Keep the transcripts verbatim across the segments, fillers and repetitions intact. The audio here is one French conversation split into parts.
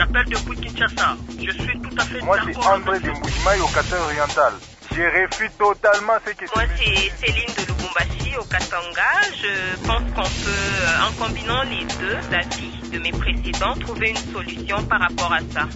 appelle depuis Kinshasa. Je suis tout à fait Moi, d'accord. Moi, c'est André de Mbujimaï au Katanga oriental. Je refuse totalement ce que Moi, c'est Céline de Lubumbashi au Katanga. Je pense qu'on peut, en combinant les deux avis de mes précédents, trouver une solution par rapport à ça.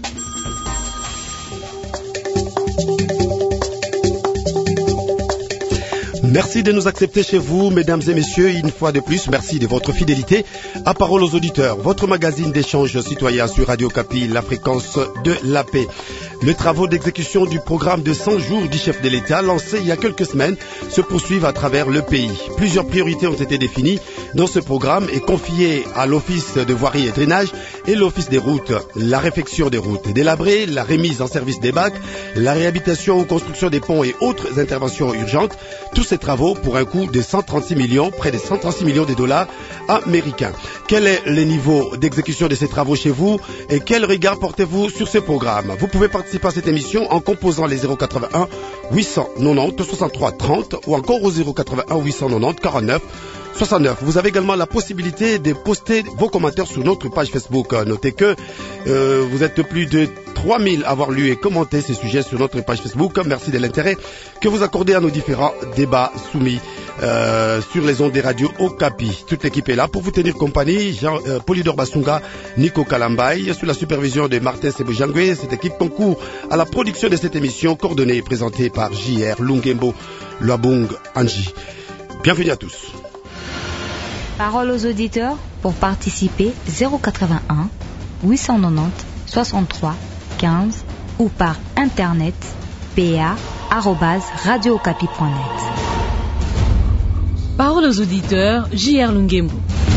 Merci de nous accepter chez vous, mesdames et messieurs. Une fois de plus, merci de votre fidélité. À parole aux auditeurs, votre magazine d'échange citoyen sur Radio Okapi, la fréquence de la paix. Les travaux d'exécution du programme de cent jours du chef de l'État, lancé il y a quelques semaines, se poursuivent à travers le pays. Plusieurs priorités ont été définies dans ce programme et confiées à l'Office de voirie et drainage et l'Office des routes. La réfection des routes délabrées, la remise en service des bacs, la réhabilitation ou construction des ponts et autres interventions urgentes. Tous ces travaux pour un coût de cent trente-six millions, près de cent trente-six millions de dollars américains. Quel est le niveau d'exécution de ces travaux chez vous et quel regard portez-vous sur ce programme? Vous pouvez participer à cette émission en composant les zéro quatre-vingt-un huit cent quatre-vingt-dix soixante-trois trente ou encore au zéro quatre-vingt-un huit cent quatre-vingt-dix quarante-neuf soixante-neuf. Vous avez également la possibilité de poster vos commentaires sur notre page Facebook. Notez que euh, vous êtes plus de trois mille à avoir lu et commenté ces sujets sur notre page Facebook. Merci de l'intérêt que vous accordez à nos différents débats soumis euh, sur les ondes des radios Okapi. Toute l'équipe est là pour vous tenir compagnie. Jean, euh, Polydor Basunga, Nico Kalambaï, sous la supervision de Martin Sebojangwe. Cette équipe concourt à la production de cette émission coordonnée et présentée par J R Lungembo Luabung Anji. Bienvenue à tous. Parole aux auditeurs pour participer zéro quatre-vingt-un huit cent quatre-vingt-dix soixante-trois quinze ou par internet p a arobase radio okapi point net. Parole aux auditeurs, J R Lungembo.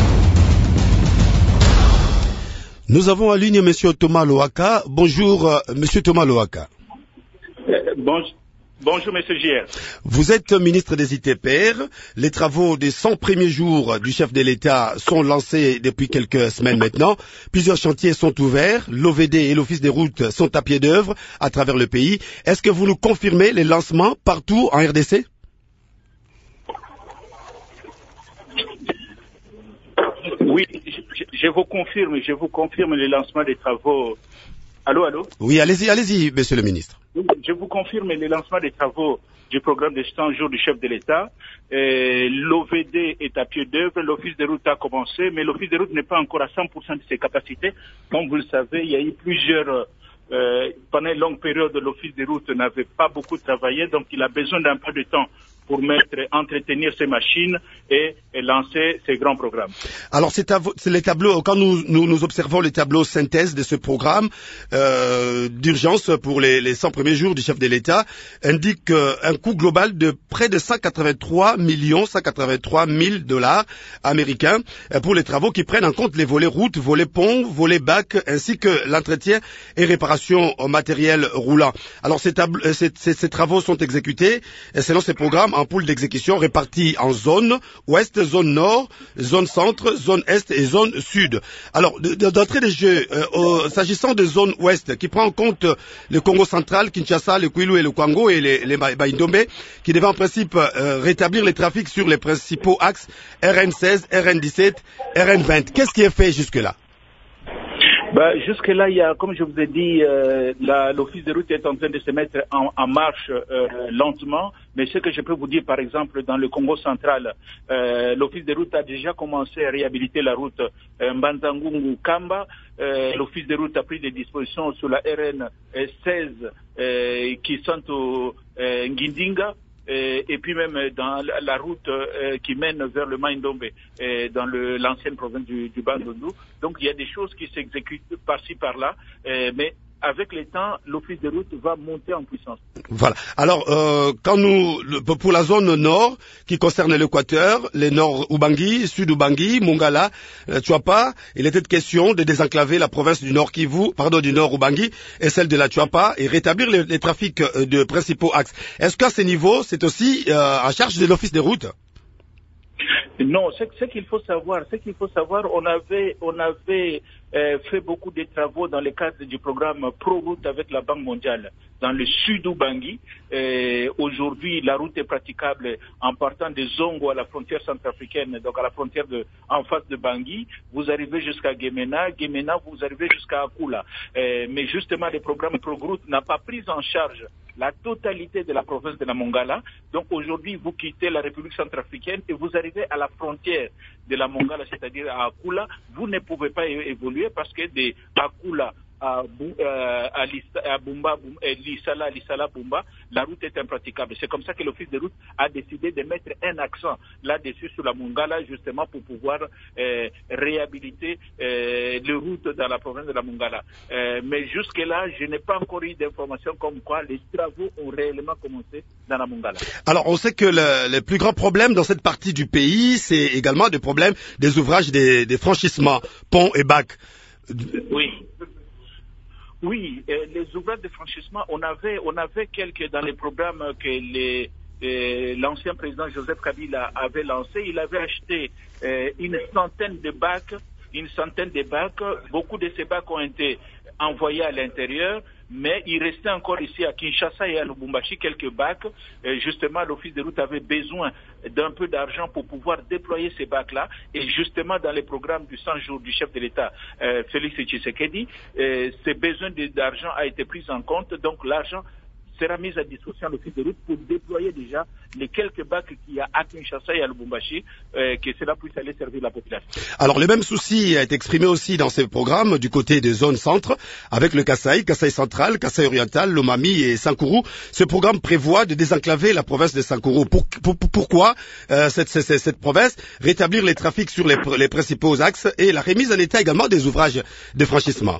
Nous avons en ligne M. Thomas Loaka. Bonjour euh, M. Thomas Loaka. Euh, bonjour. Bonjour, Monsieur J R. Vous êtes ministre des I T P R. Les travaux des cent premiers jours du chef de l'État sont lancés depuis quelques semaines maintenant. Plusieurs chantiers sont ouverts. L'O V D et l'Office des routes sont à pied d'œuvre à travers le pays. Est-ce que vous nous confirmez les lancements partout en R D C? Oui, je, je vous confirme, je vous confirme les lancements des travaux. Allô, allô? Oui, allez-y, allez-y, Monsieur le ministre. Je vous confirme les lancements des travaux du programme de cent jours du chef de l'État. L'O V D est à pied d'œuvre, l'Office des routes a commencé, mais l'Office des routes n'est pas encore à cent pour cent de ses capacités. Comme vous le savez, il y a eu plusieurs... Euh, pendant une longue période, l'Office des routes n'avait pas beaucoup travaillé, donc il a besoin d'un peu de temps pour mettre, entretenir ces machines et, et lancer ces grands programmes. Alors, c'est, c'est les tableaux, quand nous, nous, nous observons les tableaux synthèse de ce programme euh, d'urgence pour les, les cent premiers jours du chef de l'État, indique euh, un coût global de près de cent quatre-vingt-trois millions, cent quatre-vingt-trois mille dollars américains euh, pour les travaux qui prennent en compte les volets routes, volets ponts, volets bacs, ainsi que l'entretien et réparation au matériel roulant. Alors, ces, tab- ces, ces, ces travaux sont exécutés euh, selon ces programmes en pool d'exécution répartis en zone ouest, zone nord, zone centre, zone est et zone sud. Alors, d'entrée de jeu, euh, euh, s'agissant de zone ouest, qui prend en compte le Congo central, Kinshasa, le Kwilu et le Kwango et les, les Baïndombe, qui devait en principe euh, rétablir les trafics sur les principaux axes R N seize, R N dix-sept, R N vingt. Qu'est-ce qui est fait jusque-là? Bah, jusque-là, il y a, comme je vous ai dit, euh, la, l'Office des routes est en train de se mettre en, en marche euh, lentement. Mais ce que je peux vous dire, par exemple, dans le Congo central, euh, l'Office des routes a déjà commencé à réhabiliter la route euh, Mbanzangungu-Kamba. Euh, L'Office des routes a pris des dispositions sur la R N seize euh, qui sont au euh, Ngindinga. Et, et puis même dans la, la route euh, qui mène vers le Maïndombe, euh, dans le, l'ancienne province du, du Bandundu. Donc il y a des choses qui s'exécutent par-ci par-là, euh, mais avec le temps, l'Office des routes va monter en puissance. Voilà. Alors, euh, quand nous, pour la zone nord, qui concerne l'Équateur, les nord Ubangi, sud Ubangi, Mongala, euh, Chuapa, il était question de désenclaver la province du nord Kivu, pardon, du nord Ubangi, et celle de la Chuapa, et rétablir les, les trafics de principaux axes. Est-ce qu'à ce niveau, c'est aussi euh, en charge de l'Office des routes? Non, ce, ce qu'il faut savoir, ce qu'il faut savoir, on avait, on avait euh, fait beaucoup de travaux dans le cadre du programme Pro-Route avec la Banque mondiale dans le sud d'Ubangi. Euh, aujourd'hui, la route est praticable en partant de Zongo à la frontière centrafricaine, donc à la frontière de, en face de Bangui. Vous arrivez jusqu'à Gemena, Gemena, vous arrivez jusqu'à Akula. Euh, mais justement, le programme Pro-Route n'a pas pris en charge la totalité de la province de la Mongala. Donc aujourd'hui, vous quittez la République centrafricaine et vous arrivez à la frontière de la Mongala, c'est-à-dire à Akula. Vous ne pouvez pas é- évoluer parce que de Akula à, Bou, euh, à, Lissa, à Bumba, Bum, euh, Lissala, Lissala, Bumba, la route est impraticable. C'est comme ça que l'Office de route a décidé de mettre un accent là-dessus sur la Mongala, justement pour pouvoir euh, réhabiliter euh, les routes dans la province de la Mongala. Euh, mais jusque-là, je n'ai pas encore eu d'informations comme quoi les travaux ont réellement commencé dans la Mongala. Alors, on sait que le, le plus grand problème dans cette partie du pays, c'est également des problèmes des ouvrages des, des franchissements, ponts et bacs. Oui. Oui, euh, les ouvrages de franchissement, on avait, on avait quelques dans les programmes que les, euh, l'ancien président Joseph Kabila avait lancé. Il avait acheté euh, une centaine de bacs, une centaine de bacs. Beaucoup de ces bacs ont été envoyés à l'intérieur, mais il restait encore ici à Kinshasa et à Lubumbashi quelques bacs. Et justement, l'Office de route avait besoin d'un peu d'argent pour pouvoir déployer ces bacs-là. Et justement, dans les programmes du cent jours du chef de l'État, euh, Félix Tshisekedi, euh, ces besoins d'argent a été pris en compte. Donc, l'argent sera mis à disposition de l'Office de route pour déployer déjà les quelques bacs qu'il y a à Kinshasa et à Lubumbashi, euh, que cela puisse aller servir la population. Alors, le même souci a été exprimé aussi dans ces programmes du côté des zones centres, avec le Kasaï, Kasaï central, Kasaï oriental, Lomami et Sankuru. Ce programme prévoit de désenclaver la province de Sankuru. Pour, pour, pourquoi euh, cette, cette, cette province? Rétablir les trafics sur les, les principaux axes et la remise en état également des ouvrages de franchissement.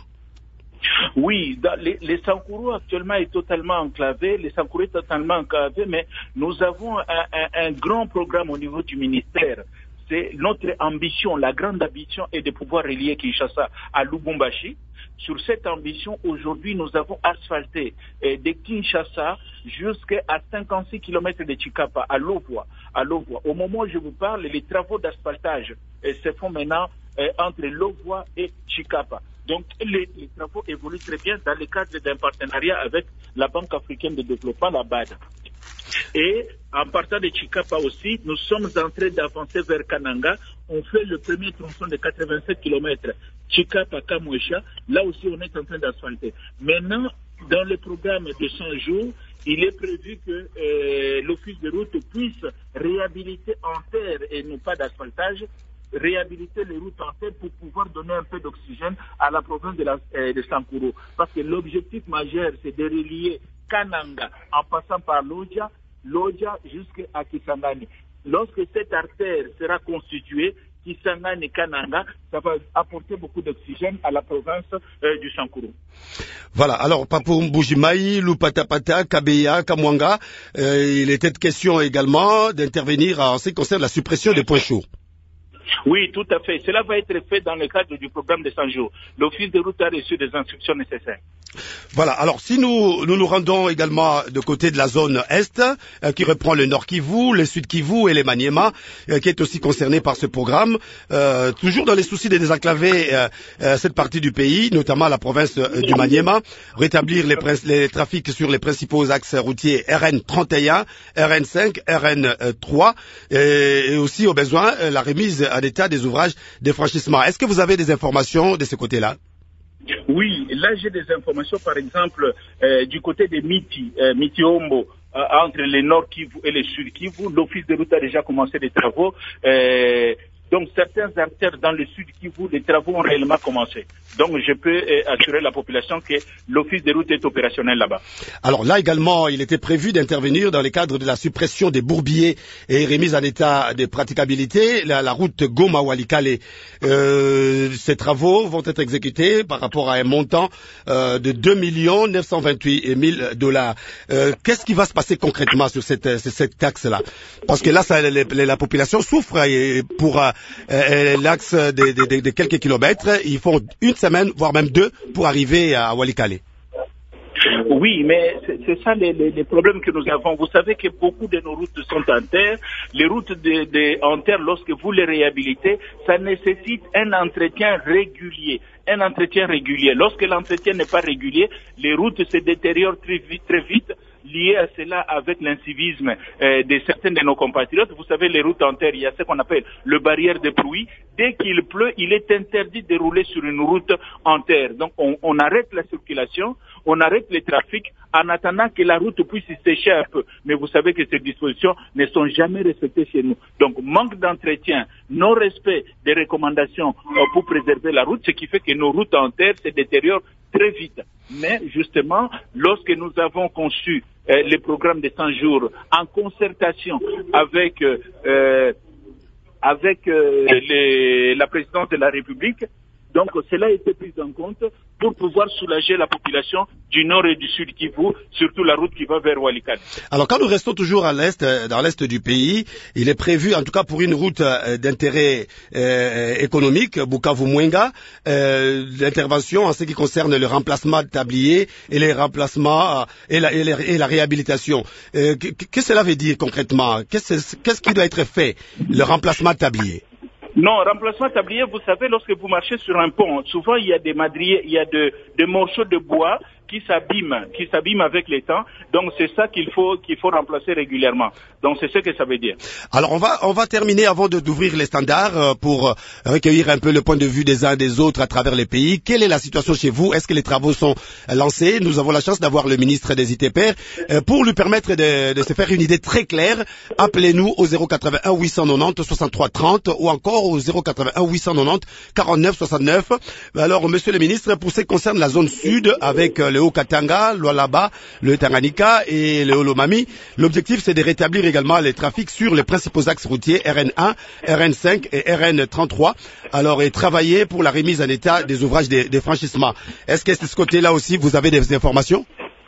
Oui, dans les, les Sankuru actuellement est totalement enclavé, les Sankuru est totalement enclavé, mais nous avons un, un, un grand programme au niveau du ministère. C'est notre ambition, la grande ambition est de pouvoir relier Kinshasa à Lubumbashi. Sur cette ambition, aujourd'hui, nous avons asphalté eh, de Kinshasa jusqu'à cinquante-six kilomètres de Chikapa, à Lovwa. À Lovwa. Au moment où je vous parle, les travaux d'asphaltage eh, se font maintenant eh, entre Lovwa et Chikapa. Donc, les, les travaux évoluent très bien dans le cadre d'un partenariat avec la Banque africaine de développement, la B A D. Et en partant de Chikapa aussi, nous sommes en train d'avancer vers Kananga. On fait le premier tronçon de quatre-vingt-sept kilomètres, Chikapa-Kamwesha. Là aussi, on est en train d'asphalter. Maintenant, dans le programme de cent jours, il est prévu que euh, l'Office de route puisse réhabiliter en terre et non pas d'asphaltage, réhabiliter les routes en terre pour pouvoir donner un peu d'oxygène à la province de, la, euh, de Sankuru. Parce que l'objectif majeur, c'est de relier Kananga en passant par Lodja, Lodja jusqu'à Kisangani. Lorsque cette artère sera constituée, Kisangani, Kananga, ça va apporter beaucoup d'oxygène à la province euh, du Sankuru. Voilà, alors pour Mbujimaï, Lupatapata, Kabeya, Kamwanga, euh, il était question également d'intervenir en ce qui concerne la suppression des points chauds. Oui, tout à fait. Cela va être fait dans le cadre du programme de cent jours. L'Office de route a reçu des instructions nécessaires. Voilà, alors si nous nous, nous rendons également de côté de la zone Est, euh, qui reprend le Nord Kivu, le Sud Kivu et les Maniema, euh, qui est aussi concerné par ce programme, euh, toujours dans les soucis de désenclaver euh, euh, cette partie du pays, notamment la province euh, du Maniema, rétablir les, les trafics sur les principaux axes routiers R N trente et un, R N cinq, R N trois, et, et aussi au besoin euh, la remise en état des ouvrages de franchissement. Est-ce que vous avez des informations de ce côté-là? Oui, là j'ai des informations, par exemple, euh, du côté de Miti, euh, Miti-Ombo, euh, entre le Nord Kivu et le Sud Kivu. L'Office de route a déjà commencé des travaux. Euh, donc certains artères dans le Sud Kivu, les travaux ont réellement commencé. Donc je peux euh, assurer la population que l'Office de route est opérationnel là-bas. Alors là également, il était prévu d'intervenir dans le cadre de la suppression des bourbiers et remise en état de praticabilité, la, la route Goma-Walikale. Euh, ces travaux vont être exécutés par rapport à un montant euh, de deux millions neuf cent vingt-huit mille dollars. Euh, qu'est-ce qui va se passer concrètement sur cette, cette taxe-là? Parce que là, ça, les, les, la population souffre et pour euh, euh, l'axe de, de, de, de quelques kilomètres, ils font une semaine, voire même deux, pour arriver à Walikale. Oui, mais c'est, c'est ça les, les, les problèmes que nous avons. Vous savez que beaucoup de nos routes sont en terre. Les routes de, de, en terre, lorsque vous les réhabilitez, ça nécessite un entretien régulier. Un entretien régulier. Lorsque l'entretien n'est pas régulier, les routes se détériorent très vite, très vite, lié à cela avec l'incivisme euh, de certains de nos compatriotes. Vous savez, les routes en terre, il y a ce qu'on appelle le barrière de pluie. Dès qu'il pleut, il est interdit de rouler sur une route en terre. Donc, on, on arrête la circulation, on arrête le trafic en attendant que la route puisse sécher un peu. Mais vous savez que ces dispositions ne sont jamais respectées chez nous. Donc, manque d'entretien, non-respect des recommandations euh, pour préserver la route, ce qui fait que nos routes en terre se détériorent très vite. Mais justement, lorsque nous avons conçu euh, les programmes de cent jours en concertation avec euh, euh, avec euh, les, la présidence de la République, donc cela a été pris en compte pour pouvoir soulager la population du nord et du sud Kivu, surtout la route qui va vers Walikale. Alors quand nous restons toujours à l'est, dans l'est du pays, il est prévu, en tout cas pour une route d'intérêt euh, économique, Bukavu-Mwenga, euh, l'intervention en ce qui concerne le remplacement de tabliers et les remplacements et la, et la, et la réhabilitation. Euh, Qu'est-ce que cela veut dire concrètement? Qu'est-ce qu'est-ce qui doit être fait, le remplacement de tabliers? Non, remplacement tablier, vous savez, lorsque vous marchez sur un pont, souvent il y a des madriers, il y a de, des morceaux de bois qui s'abîment, qui s'abîment avec le temps. Donc c'est ça qu'il faut qu'il faut remplacer régulièrement. Donc c'est ce que ça veut dire. Alors on va on va terminer avant de d'ouvrir les standards euh, pour recueillir un peu le point de vue des uns et des autres à travers les pays. Quelle est la situation chez vous? Est-ce que les travaux sont lancés? Nous avons la chance d'avoir le ministre des I T P R euh, pour lui permettre de, de se faire une idée très claire. Appelez-nous au zéro quatre-vingt-un huit cent quatre-vingt-dix soixante-trois trente ou encore au zéro quatre-vingt-un huit cent quatre-vingt-dix quarante-neuf soixante-neuf. Alors monsieur le ministre, pour ce qui concerne la zone sud avec euh, le Haut-Katanga, l'Oualaba, le Tanganyika et le Olomami. L'objectif, c'est de rétablir également les trafics sur les principaux axes routiers R N un, R N cinq et R N trente-trois. Alors, et travailler pour la remise en état des ouvrages des, des franchissements. Est-ce que de ce côté-là aussi, vous avez des informations?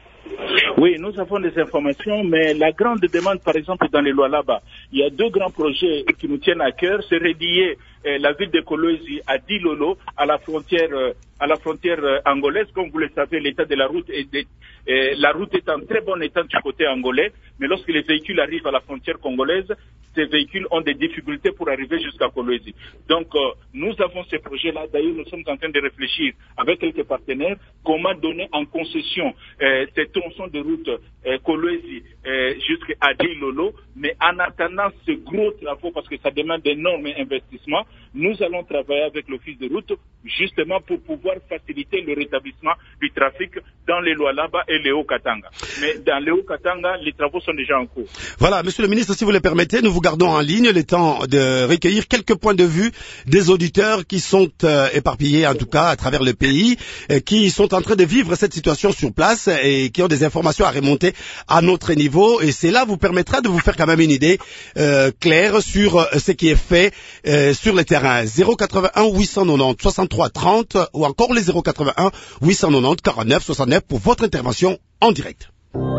Oui, nous avons des informations, mais la grande demande, par exemple, dans les Lualaba, il y a deux grands projets qui nous tiennent à cœur. C'est relier euh, la ville de Kolwezi à Dilolo, à la frontière, euh, à la frontière euh, angolaise. Comme vous le savez, l'état de la route est, de, euh, la route est en très bon état du côté angolais, mais lorsque les véhicules arrivent à la frontière congolaise, ces véhicules ont des difficultés pour arriver jusqu'à Kolwezi. Donc, euh, nous avons ces projets-là. D'ailleurs, nous sommes en train de réfléchir avec quelques partenaires comment donner en concession euh, ces tronçons de route euh, Kolwezi euh, jusqu'à Dilolo. Mais en attendant ce gros travaux, parce que ça demande d'énormes investissements, nous allons travailler avec l'office de route justement pour pouvoir faciliter le rétablissement du trafic dans les Lualaba et les Haut-Katanga. Mais dans les Haut-Katanga, les travaux sont déjà en cours. Voilà, monsieur le ministre, si vous le permettez, nous vous gardons en ligne le temps de recueillir quelques points de vue des auditeurs qui sont euh, éparpillés, en tout cas, à travers le pays, euh, qui sont en train de vivre cette situation sur place et qui ont des informations à remonter à notre niveau. Et cela vous permettra de vous faire quand même une idée euh, claire sur euh, ce qui est fait euh, sur le terrain. zéro quatre-vingt-un huit cent quatre-vingt-dix soixante-trois trente ou encore les zéro quatre-vingt-un huit cent quatre-vingt-dix quarante-neuf soixante-neuf pour votre intervention en direct.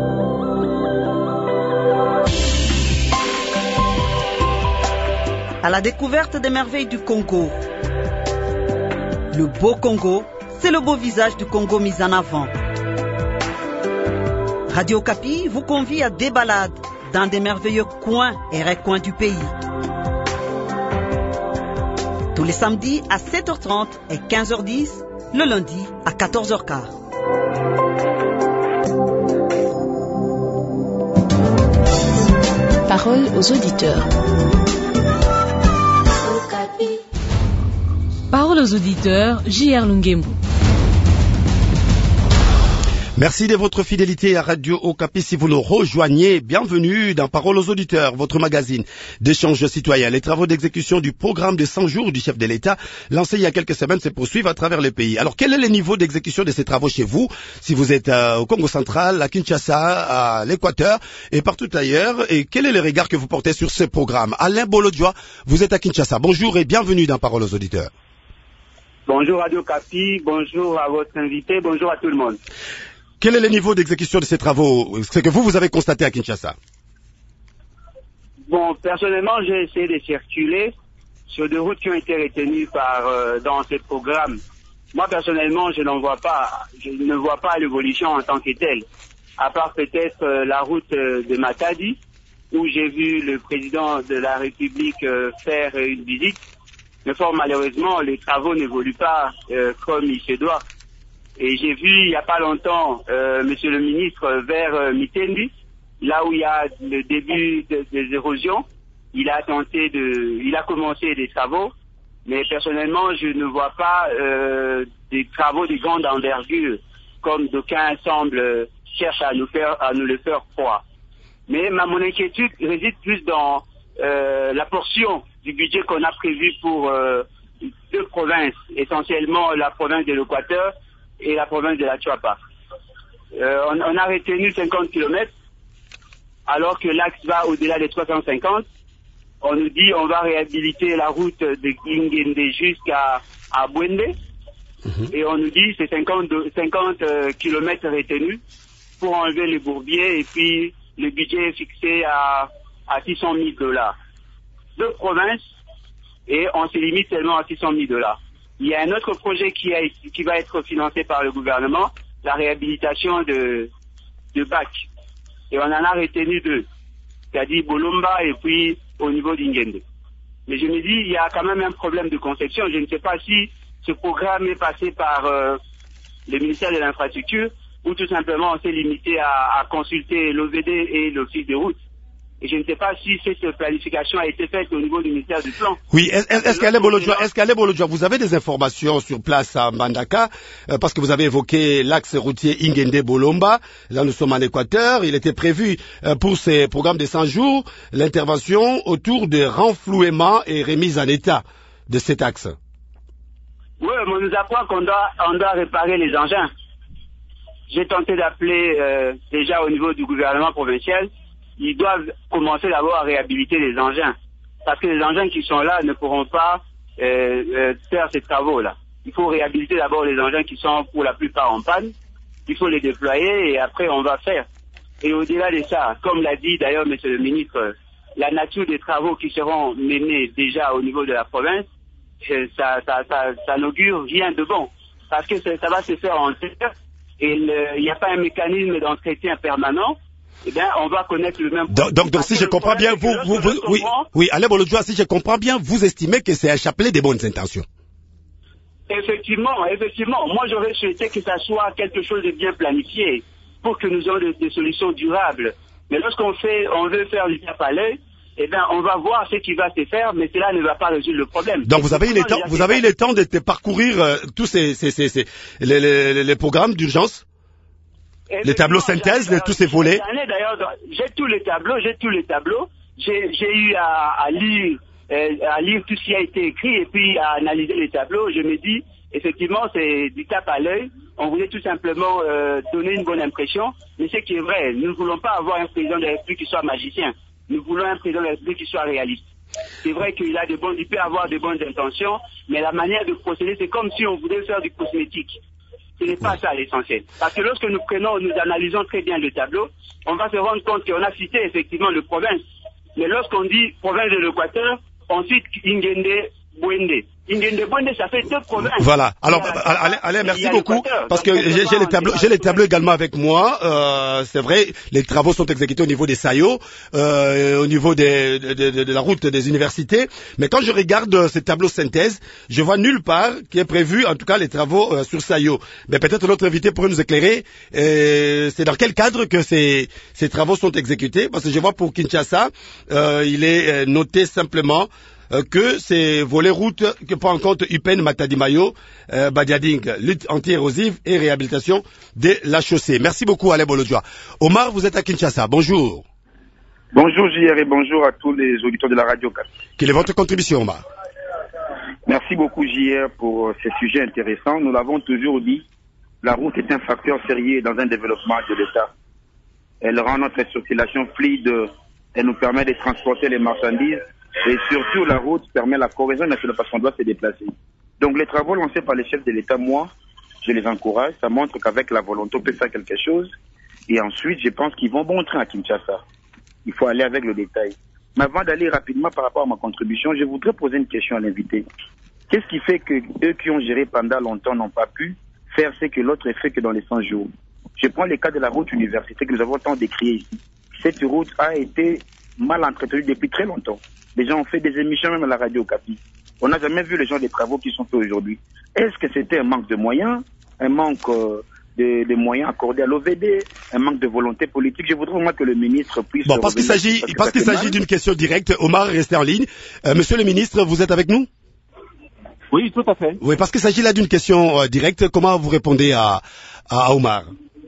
À la découverte des merveilles du Congo. Le beau Congo, c'est le beau visage du Congo mis en avant. Radio Okapi vous convie à des balades dans des merveilleux coins et recoins du pays. Tous les samedis à sept heures trente et quinze heures dix, le lundi à quatorze heures quinze. Parole aux auditeurs. Parole aux auditeurs, J R Lungembu. Merci de votre fidélité à Radio Okapi. Si vous nous rejoignez, bienvenue dans Parole aux auditeurs, votre magazine d'échange citoyen. Les travaux d'exécution du programme de cent jours du chef de l'État, lancé il y a quelques semaines, se poursuivent à travers le pays. Alors, quel est le niveau d'exécution de ces travaux chez vous, si vous êtes euh, au Congo central, à Kinshasa, à l'Équateur et partout ailleurs? Et quel est le regard que vous portez sur ce programme? Alain Bolodjoa, vous êtes à Kinshasa. Bonjour et bienvenue dans Parole aux auditeurs. Bonjour Radio Okapi, bonjour à votre invité, bonjour à tout le monde. Quel est le niveau d'exécution de ces travaux, ce que vous, vous avez constaté à Kinshasa? Bon, personnellement, j'ai essayé de circuler sur des routes qui ont été retenues par, euh, dans ce programme moi personnellement, je n'en vois pas, je ne vois pas l'évolution en tant que telle, à part peut-être euh, la route euh, de Matadi, où j'ai vu le président de la République euh, faire une visite. Mais fort malheureusement, les travaux n'évoluent pas euh, comme il se doit. Et j'ai vu il n'y a pas longtemps, euh, Monsieur le ministre, vers euh, Mitendi, là où il y a le début de, des érosions. Il a tenté de, il a commencé des travaux, mais personnellement, je ne vois pas euh, des travaux de grande envergure, comme d'aucuns semblent cherchent à nous faire, à nous le faire croire. Mais ma, mon inquiétude réside plus dans euh, la portion du budget qu'on a prévu pour euh, deux provinces, essentiellement la province de l'Équateur et la province de la Chuapa. Euh, on, on a retenu cinquante kilomètres, alors que l'axe va au-delà des trois cent cinquante. On nous dit on va réhabiliter la route de Ingende jusqu'à à Bwende, mm-hmm. et on nous dit c'est cinquante, cinquante euh, kilomètres retenus pour enlever les bourbiers, et puis le budget est fixé à, à six cent mille dollars. Deux provinces, et on se limite seulement à six cent mille dollars. Il y a un autre projet qui, a, qui va être financé par le gouvernement, la réhabilitation de, de Bac. Et on en a retenu deux, c'est-à-dire Bolomba et puis au niveau d'Ingende. Mais je me dis, il y a quand même un problème de conception. Je ne sais pas si ce programme est passé par euh, le ministère de l'Infrastructure ou tout simplement on s'est limité à, à consulter l'O V D et l'Office de route. Et je ne sais pas si cette planification a été faite au niveau du ministère du Plan. Oui, est-ce, est-ce qu'Alain Bolodjoa, est-ce qu'Alain Bolodjoa, vous avez des informations sur place à Mbandaka, euh, parce que vous avez évoqué l'axe routier Ingende-Bolomba. Là, nous sommes en Équateur. Il était prévu euh, pour ces programmes de cent jours l'intervention autour de renflouement et remise en état de cet axe. Oui, mais on nous apprend qu'on doit, on doit réparer les engins. J'ai tenté d'appeler euh, déjà au niveau du gouvernement provincial. Ils doivent commencer d'abord à réhabiliter les engins. Parce que les engins qui sont là ne pourront pas euh, euh, faire ces travaux-là. Il faut réhabiliter d'abord les engins qui sont pour la plupart en panne. Il faut les déployer et après on va faire. Et au-delà de ça, comme l'a dit d'ailleurs Monsieur le ministre, la nature des travaux qui seront menés déjà au niveau de la province, ça, ça, ça, ça n'augure rien de bon. Parce que ça, ça va se faire en terre et il n'y a pas un mécanisme d'entretien permanent. Eh bien, on va connaître le même. Donc, donc, donc si je comprends bien, vous, vous, vous, oui, oui, Alain Bolodjoa, si je comprends bien, vous estimez que c'est un chapelet des bonnes intentions. Effectivement, effectivement. Moi, j'aurais souhaité que ça soit quelque chose de bien planifié pour que nous ayons des, des solutions durables. Mais lorsqu'on fait, on veut faire du tape à l'œil, eh bien, on va voir ce qui va se faire, mais cela ne va pas résoudre le problème. Donc, vous avez eu le temps, vous avez eu le temps de, de parcourir euh, tous ces, ces, ces, ces les, les, les programmes d'urgence? Les tableaux synthèse, les, tous ces volets. J'ai tous les tableaux, j'ai tous les tableaux. J'ai, j'ai eu à, à lire, euh, à lire tout ce qui a été écrit et puis à analyser les tableaux. Je me dis, effectivement, c'est du tape à l'œil. On voulait tout simplement euh, donner une bonne impression. Mais ce qui est vrai, nous ne voulons pas avoir un président de la République qui soit magicien. Nous voulons un président de la République qui soit réaliste. C'est vrai qu'il a de bonnes, il peut avoir de bonnes intentions, mais la manière de procéder, c'est comme si on voulait faire du cosmétique. Ce n'est pas ça l'essentiel. Parce que lorsque nous prenons, nous analysons très bien le tableau, on va se rendre compte qu'on a cité effectivement le province. Mais lorsqu'on dit province de l'Équateur, ensuite Ingende, Bwende. Ingende, Bwende, ça fait deux provinces. Voilà. Alors, Alain, Alain, merci beaucoup. Parce que j'ai, j'ai les tableaux, j'ai les tableaux également avec moi. Euh, c'est vrai, les travaux sont exécutés au niveau des Sayo, euh, au niveau des, de, de, de la route des universités. Mais quand je regarde ces tableaux synthèse, je vois nulle part qui est prévu, en tout cas, les travaux euh, sur Sayo. Mais peut-être notre invité pourrait nous éclairer. Euh, c'est dans quel cadre que ces, ces travaux sont exécutés? Parce que je vois pour Kinshasa, euh, il est noté simplement que ces volets routes que prend en compte U P E N, Matadi Mayo, euh, Badiading, lutte anti-érosive et réhabilitation de la chaussée. Merci beaucoup Alain Bolodjoa. Omar, vous êtes à Kinshasa. Bonjour. Bonjour J R et bonjour à tous les auditeurs de la radio. Quelle est votre contribution, Omar? Merci beaucoup J R pour ces sujets intéressants. Nous l'avons toujours dit, la route est un facteur sérieux dans un développement de l'État. Elle rend notre circulation fluide, elle nous permet de transporter les marchandises. Et surtout, la route permet la cohésion nationale parce qu'on doit se déplacer. Donc, les travaux lancés par les chefs de l'État, moi, je les encourage. Ça montre qu'avec la volonté, on peut faire quelque chose. Et ensuite, je pense qu'ils vont bon train à Kinshasa. Il faut aller avec le détail. Mais avant d'aller rapidement par rapport à ma contribution, je voudrais poser une question à l'invité. Qu'est-ce qui fait que eux qui ont géré pendant longtemps n'ont pas pu faire ce que l'autre fait que dans les cent jours? Je prends le cas de la route université que nous avons tant décrié ici. Cette route a été mal entretenue depuis très longtemps. Les gens ont fait des émissions même à la radio Okapi. On n'a jamais vu les gens des travaux qui sont faits aujourd'hui. Est-ce que c'était un manque de moyens, un manque euh, de, de moyens accordés à l'O V D, un manque de volonté politique? Je voudrais vraiment que le ministre puisse... Bon, parce qu'il s'agit, parce, parce qu'il s'agit d'une question directe. Omar, restez en ligne. Euh, monsieur le ministre, vous êtes avec nous? Oui, tout à fait. Oui, parce qu'il s'agit là d'une question euh, directe. Comment vous répondez à, à Omar?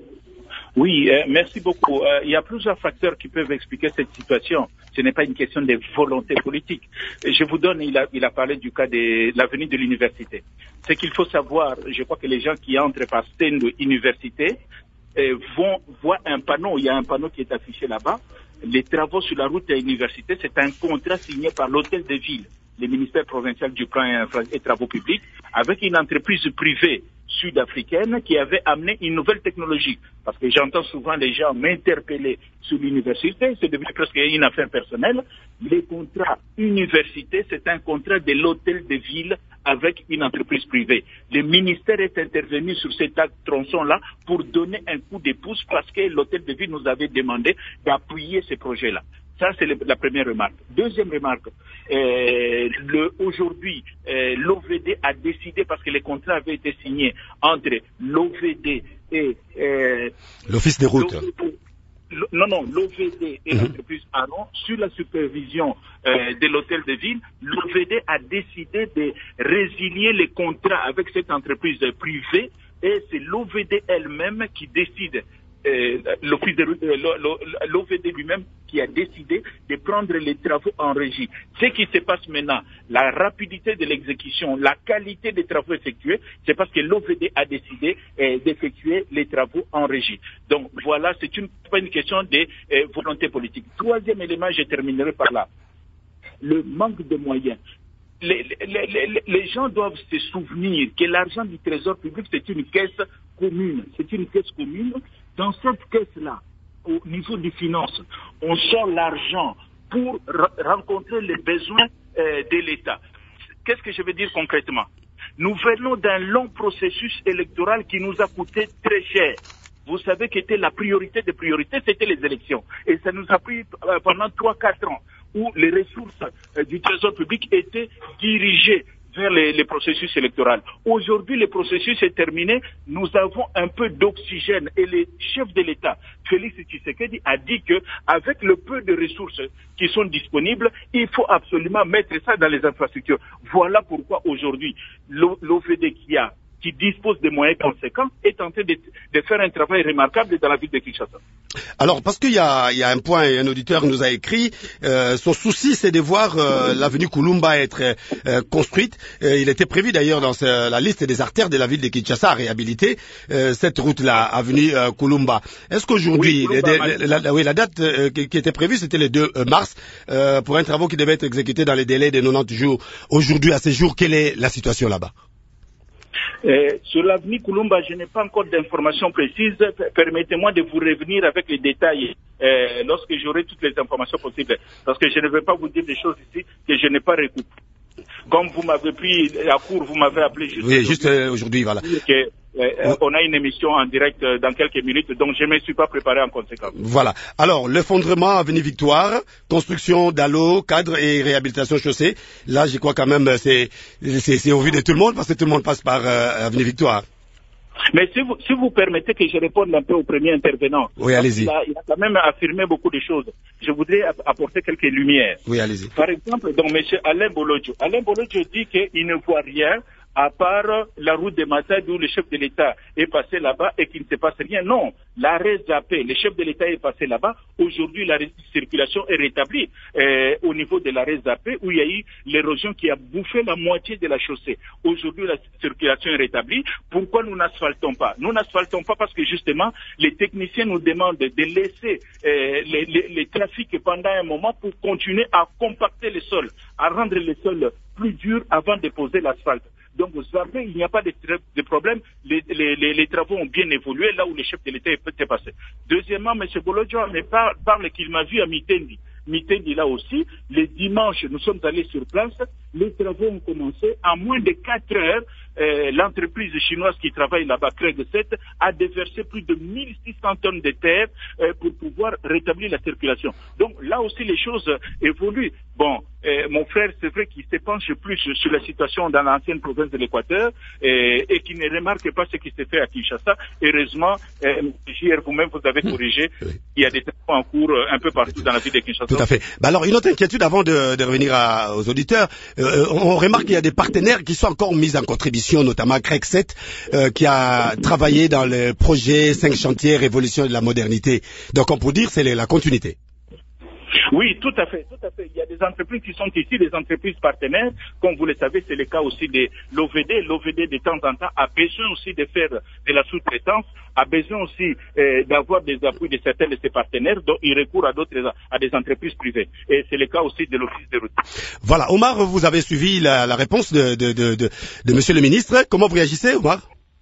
Oui, euh, merci beaucoup. Euh, il y a plusieurs facteurs qui peuvent expliquer cette situation. Ce n'est pas une question de volonté politique. Je vous donne, il a, il a parlé du cas de l'avenue de l'université. Ce qu'il faut savoir, je crois que les gens qui entrent par Stendo Université euh, vont voir un panneau. Il y a un panneau qui est affiché là-bas. Les travaux sur la route à l'université, c'est un contrat signé par l'hôtel de ville, le ministère provincial du plan et travaux publics, avec une entreprise privée sud-africaine qui avait amené une nouvelle technologie. Parce que j'entends souvent les gens m'interpeller sur l'université, c'est devenu presque une affaire personnelle. Les contrats université, c'est un contrat de l'hôtel de ville avec une entreprise privée. Le ministère est intervenu sur cet acte tronçon-là pour donner un coup de pouce parce que l'hôtel de ville nous avait demandé d'appuyer ces projets-là. Ça, c'est le, la première remarque. Deuxième remarque, euh, le, aujourd'hui, euh, l'O V D a décidé, parce que les contrats avaient été signés entre l'O V D et... Euh, l'Office des routes. Non, non, l'O V D et mmh. l'entreprise Aron, sur la supervision euh, de l'hôtel de ville, l'O V D a décidé de résilier les contrats avec cette entreprise privée et c'est l'O V D elle-même qui décide. Euh, l'office de euh, l'O V D lui-même qui a décidé de prendre les travaux en régie. Ce qui se passe maintenant, la rapidité de l'exécution, la qualité des travaux effectués, c'est parce que l'O V D a décidé euh, d'effectuer les travaux en régie. Donc voilà, c'est une, pas une question de euh, volonté politique. Troisième élément, je terminerai par là. Le manque de moyens. Les, les, les, les gens doivent se souvenir que l'argent du trésor public, c'est une caisse commune. C'est une caisse commune. Dans cette caisse-là, au niveau des finances, on sort l'argent pour rencontrer les besoins euh, de l'État. Qu'est-ce que je veux dire concrètement? Nous venons d'un long processus électoral qui nous a coûté très cher. Vous savez qu'était la priorité des priorités, c'était les élections. Et ça nous a pris euh, pendant trois quatre ans où les ressources euh, du trésor public étaient dirigées vers les, les processus électoraux. Aujourd'hui, le processus est terminé. Nous avons un peu d'oxygène et le chef de l'État, Félix Tshisekedi, a dit que avec le peu de ressources qui sont disponibles, il faut absolument mettre ça dans les infrastructures. Voilà pourquoi aujourd'hui, l'O V D qui a qui dispose de moyens conséquents, est en train de, de faire un travail remarquable dans la ville de Kinshasa. Alors, parce qu'il y a, il y a un point, un auditeur nous a écrit, euh, son souci c'est de voir euh, l'avenue Kulumba être euh, construite. Euh, il était prévu d'ailleurs dans ce, la liste des artères de la ville de Kinshasa à réhabiliter euh, cette route-là, avenue euh, Kulumba. Est-ce qu'aujourd'hui, oui, la, la, oui, la date euh, qui, qui était prévue, c'était le deux mars, euh, pour un travaux qui devait être exécuté dans les délais de quatre-vingt-dix jours. Aujourd'hui, à ce jour, quelle est la situation là-bas? Euh, sur l'avenue Kulumba, je n'ai pas encore d'informations précises. Permettez-moi de vous revenir avec les détails euh, lorsque j'aurai toutes les informations possibles. Parce que je ne vais pas vous dire des choses ici que je n'ai pas recoupées. Comme vous m'avez pris à court, vous m'avez appelé juste oui, juste euh, aujourd'hui, voilà. Que, euh, oui. On a une émission en direct euh, dans quelques minutes, donc je ne me suis pas préparé en conséquence. Voilà. Alors, l'effondrement Avenue Victoire, construction d'Allo, cadre et réhabilitation chaussée. Là, je crois quand même, c'est, c'est, c'est au vu de tout le monde, parce que tout le monde passe par euh, Avenue Victoire. Mais si vous, si vous permettez que je réponde un peu au premier intervenant. Oui, allez-y. Il a, il a quand même affirmé beaucoup de choses. Je voudrais apporter quelques lumières. Oui, allez-y. Par exemple, donc, M. Alain Bolodjo. Alain Bolodjo dit qu'il ne voit rien à part la route de Matadi où le chef de l'État est passé là-bas et qu'il ne se passe rien. Non, l'arrêt zappé, le chef de l'État est passé là-bas. Aujourd'hui, la circulation est rétablie euh, au niveau de l'arrêt zappé où il y a eu l'érosion qui a bouffé la moitié de la chaussée. Aujourd'hui, la circulation est rétablie. Pourquoi nous n'asphaltons pas? Nous n'asphaltons pas parce que justement, les techniciens nous demandent de laisser euh, les, les, les trafics pendant un moment pour continuer à compacter le sol, à rendre le sol plus dur avant de poser l'asphalte. Donc, vous savez, il n'y a pas de, de problème. Les, les, les, les travaux ont bien évolué là où le chef de l'État est passé. Deuxièmement, M. Bolodjo me parle qu'il m'a vu à Mitendi. Mitendi là aussi, les dimanches, nous sommes allés sur place. les travaux ont commencé. En moins de quatre heures, euh, l'entreprise chinoise qui travaille là-bas, Craig sept, a déversé plus de mille six cents tonnes de terre euh, pour pouvoir rétablir la circulation. Donc là aussi, les choses euh, évoluent. Bon, euh, mon frère, c'est vrai qu'il se penche plus sur la situation dans l'ancienne province de l'Équateur et, et qui ne remarque pas ce qui s'est fait à Kinshasa. Heureusement, euh, hier vous-même, vous avez corrigé, oui. Il y a des travaux en cours euh, un peu partout dans la ville de Kinshasa. Tout à fait. Bah alors, une autre inquiétude avant de, de revenir à, aux auditeurs. Euh, on remarque qu'il y a des partenaires qui sont encore mis en contribution, notamment Craig sept, euh, qui a travaillé dans le projet cinq chantiers Révolution de la modernité. Donc, on peut dire que c'est la continuité. Oui, tout à fait, tout à fait. Il y a des entreprises qui sont ici, des entreprises partenaires. Comme vous le savez, c'est le cas aussi de l'O V D. L'O V D, de temps en temps, a besoin aussi de faire de la sous-traitance, a besoin aussi euh, d'avoir des appuis de certains de ses partenaires, donc il recourt à d'autres, à des entreprises privées. Et c'est le cas aussi de l'Office des routes. Voilà. Omar, vous avez suivi la, la réponse de, de, de, de, de Monsieur le ministre. Comment vous réagissez, Omar?